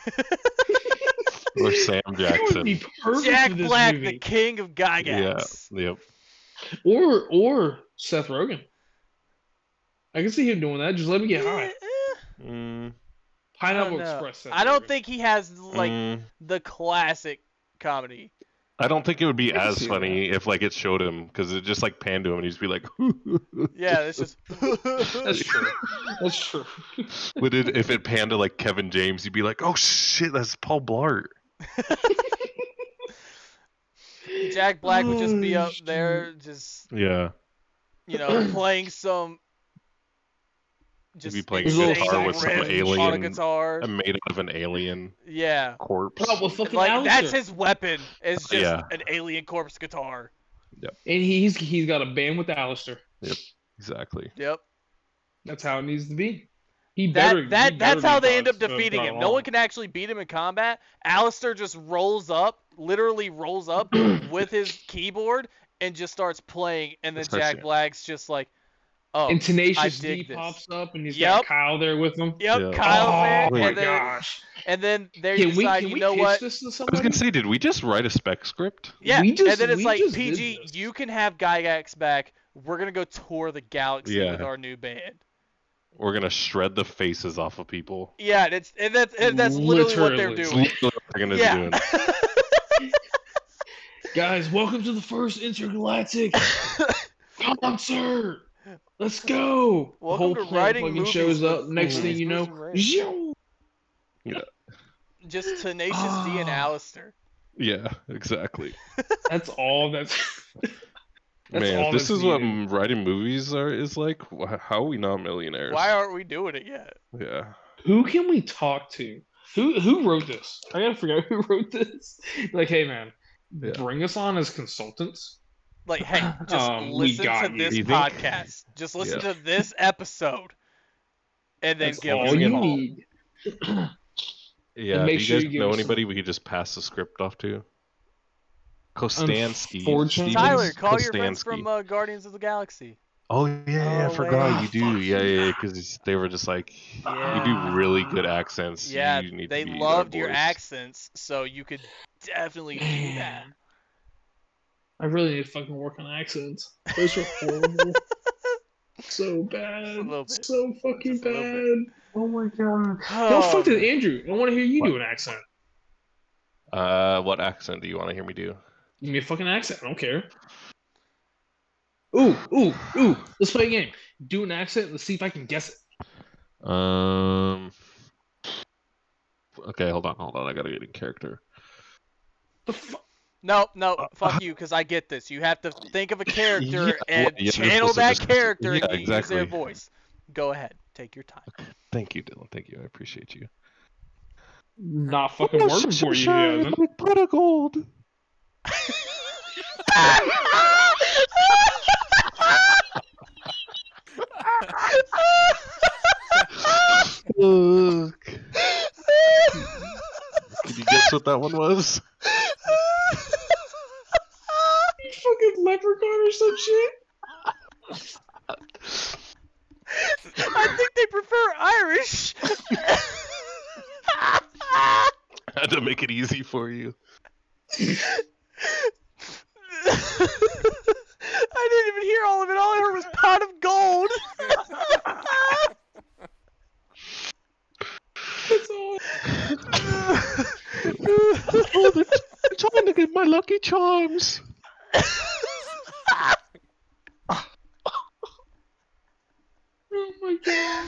Or Sam He would Jackson. be perfect Jack for this Black, movie. the king of Gygax. Yeah. Yep. Or Seth Rogen. I can see him doing that. Just let me get high. Mm, Pineapple know. Express. Seth I don't Rogen. think he has like mm. the classic comedy. I don't think it would be I can as see funny if like it showed him because it just like panned to him and he'd just be like. Yeah, it's just. That's true. That's true. But if it panned to like Kevin James, you'd be like, oh shit, that's Paul Blart. Jack Black would just be Oh, up there, just Yeah. playing some. He'd Just be playing insane guitar with some riff on a alien guitar. made out of an alien Yeah, corpse. Oh, well, fucking like that's Alistair. his weapon. Is just Yeah. an alien corpse guitar. And he's got a band with Alistair. Exactly. Yep. That's how it needs to be. He better. That's how they end up defeating defeating him. No one can actually beat him in combat. Alistair just literally rolls up with his keyboard and just starts playing, and then Starts Jack singing. Black's just like, oh, And Tenacious I D dig this. pops up, and he's Yep. got Kyle there with him. yep, Yeah. Kyle's Oh there, my and then gosh! and then there you Can we decide, can you we know pitch what? this to I was somebody? gonna say, did we just write a spec script? Yeah, We just- and then it's we like, just did PG, this. you can have Gygax back. We're gonna go tour the galaxy Yeah. with our new band. We're gonna shred the faces off of people. Yeah, and that's literally what they're Literally. It's doing. literally what they're gonna Yeah. be doing. Guys, welcome to the first intergalactic concert. Let's go. The Welcome whole to planet writing fucking movies shows with up. Next thing you know, Bruce zhoo. Just Tenacious D and Ah. Alistair. Yeah, exactly. That's all. That's Man, all if this that's is what needed. writing movies is like, how are we not millionaires? Why aren't we doing it yet? Yeah. Who can we talk to? Who wrote this? I gotta figure out who wrote this. Like, hey man, Yeah. bring us on as consultants. Like, hey, just We listen got to you. this You think? podcast. Just listen Yeah. to this episode, and then That's give us all a you call. need. Yeah, do make you sure guys you give know us some- anybody we could just pass the script off to? Kostansky. Unfortunately- Stevens Tyler, call your friends Kostansky. from Guardians of the Galaxy. Oh yeah, I Oh, forgot wait. you do. Yeah, because they were just like, you do really good accents. Yeah, you need they to be loved our your voice. accents, so you could definitely do that. Man. I really need to fucking work on accents. Those are horrible. So bad. little bit. So fucking Just a little bad. Oh my god. Oh, No, fuck this, Andrew. I want to hear you What? do an accent. What accent do you want to hear me do? Give me a fucking accent. I don't care. Ooh. Let's play a game. Do an accent. Let's see if I can guess it. Okay, hold on. I gotta get in character. The fuck? No, fuck you, because I get this. You have to think of a character Yeah, and well, yeah, channel you're supposed that to just- character yeah, and use their exactly. voice. Go ahead, take your time. Thank you, Dylan. Thank you. I appreciate you. Not fucking working for you, Jasmine. Pot of gold. Look. Can you guess what that one was? Fucking leprechaun or some shit. I think they prefer Irish. I had to make it easy for you. I didn't even hear all of it. All I heard was pot of gold. That's all. Oh, they're trying to get my lucky charms. Oh my god.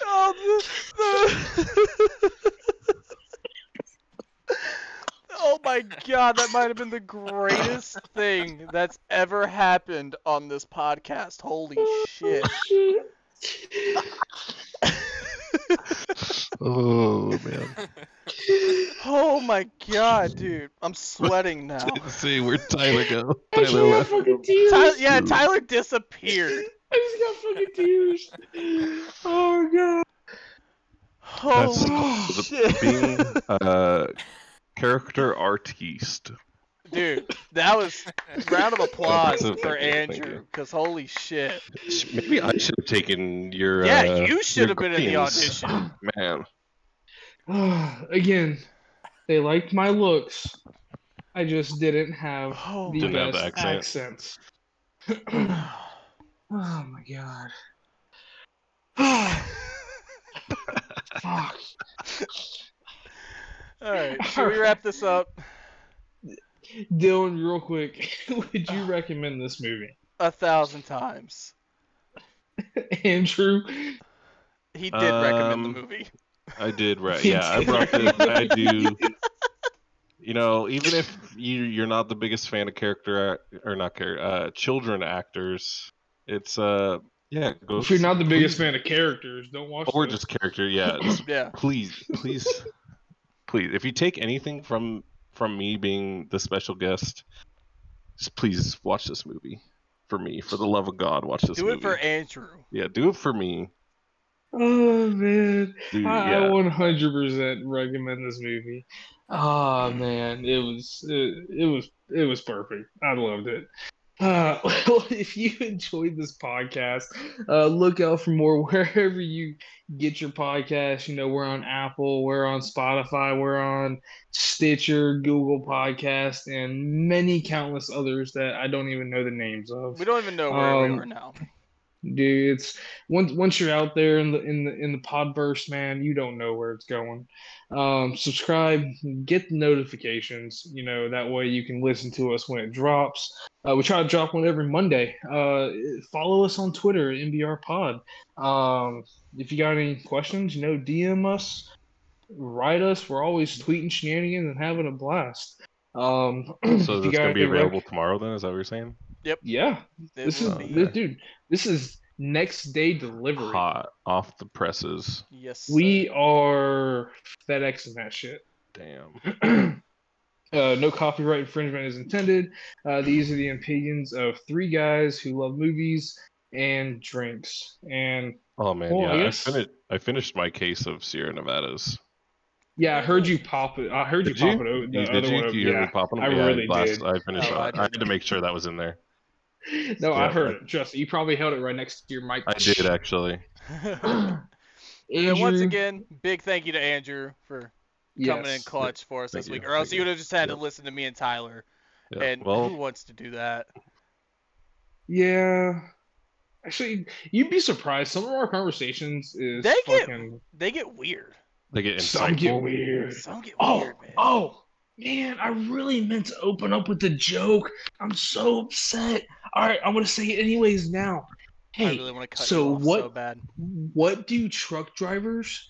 Oh my god, that might have been the greatest thing that's ever happened on this podcast. Holy shit. Oh man. Oh my god, dude. I'm sweating now. Let's see, where'd Tyler go? I just Tyler got left. fucking tears. Tyler disappeared. I just got fucking tears. Oh god. That's Holy called shit. being character artiste. Dude, that was round of applause Thank for you, thank Andrew, you. because holy shit. Maybe I should have taken your. Yeah, you should your have been in the Guardians. audition. Man, Again, they liked my looks. I just didn't have Oh the Didn't have best the accent. accents. Oh my god. Fuck. Alright, should we wrap this up? Dylan, real quick, would you recommend this movie? 1,000 times. Andrew? He did recommend the movie. I did, right? Yeah, I brought this. I do. You know, even if you're not the biggest fan of children actors, it's yeah. Go. If you're not the biggest fan of characters, don't watch or this. just character, yeah. Just Yeah. please. If you take anything from me being the special guest, just please watch this movie. For me, for the love of God, watch this Do movie. it for Andrew. Yeah, do it for me. Oh man, Dude, I yeah. 100% recommend this movie. Oh man, it was perfect. I loved it. Well, if you enjoyed this podcast, look out for more wherever you get your podcast. You know, we're on Apple, we're on Spotify, we're on Stitcher, Google Podcast, and many countless others that I don't even know the names of. We don't even know where we are now. Dude, it's once you're out there in the podverse, man, you don't know where it's going. Subscribe, get the notifications, you know, that way you can listen to us when it drops. We try to drop one every Monday. Follow us on Twitter, NBR Pod. If you got any questions, you know, DM us, write us. We're always tweeting shenanigans and having a blast. So if that's you got gonna be any available tomorrow. Then is that what you're saying? yeah, this is will be. dude. This is next day delivery. Hot off the presses. Yes. We are FedExing that shit. Damn. No copyright infringement is intended. These are the opinions of three guys who love movies and drinks. And Oh man, Well, I yeah. guess- I finished my case of Sierra Nevadas. yeah, I heard you pop it. I heard you Did you? pop it. The Did other you? one. You hear me Yeah. popping them? I Yeah, really last, did. I finished. Oh, I I had to make sure that was in there. No, I Yeah. heard it. Trust me. You probably held it right next to your mic. I did actually. And once Andrew, again, big thank you to Andrew for coming in yes. clutch for us Thank this you, week. Or else thank you you. would have just had to Yep. listen to me and Tyler. Yeah. And Well, who wants to do that? Yeah. Actually, you'd be surprised. Some of our conversations is They get- fucking. They get weird. they get Some get insightful. weird. Some get Oh, weird, man. oh, man, I really meant to open up with the joke. I'm so upset. All right, I'm gonna say it anyways now. I Hey, really want to cut so you off what? so bad. What do truck drivers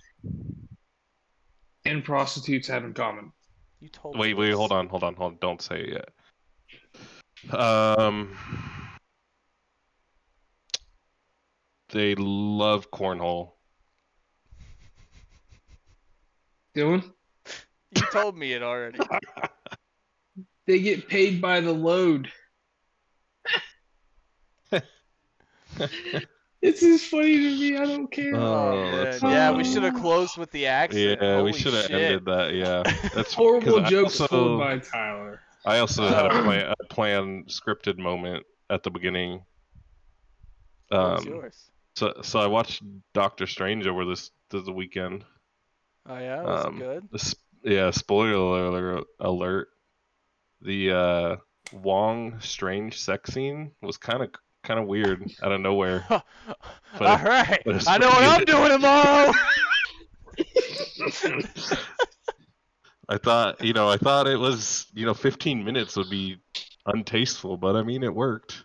and prostitutes have in common? You told Wait, me this. hold on. Don't say it yet. They love cornhole. Dylan, You told me it already. they get paid by the load. It's just funny to me. I don't care. Oh, man. that's Yeah, we so- should have closed with the accent. Yeah, we Holy should have shit. ended that. Yeah, that's Horrible 'cause jokes told by Tyler. I also had Oh. a planned scripted moment at the beginning. What was yours? So I watched Doctor Strange over the weekend. Oh yeah, was it Um, good? Yeah, spoiler alert. The Wong Strange sex scene was kind of weird out of nowhere. All but right, but it's I know what pretty I'm good. doing tomorrow. I thought it was 15 minutes would be untasteful, but I mean it worked.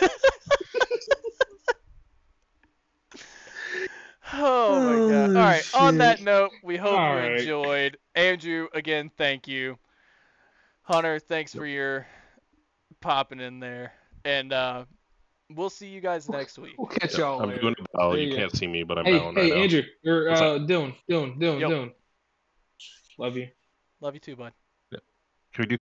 Oh my god. Oh, All right, on shit. that note, we hope All you right. enjoyed. Andrew, again, thank you. Hunter, thanks for your popping in there. And we'll see you guys next week. We'll catch Yeah, y'all I'm later. doing a bow. There You you can't see me, but I'm Hey, bowing hey, right now. Andrew, or What's up? Dylan. Yo. Dylan. Love you. Love you too, bud. Can we do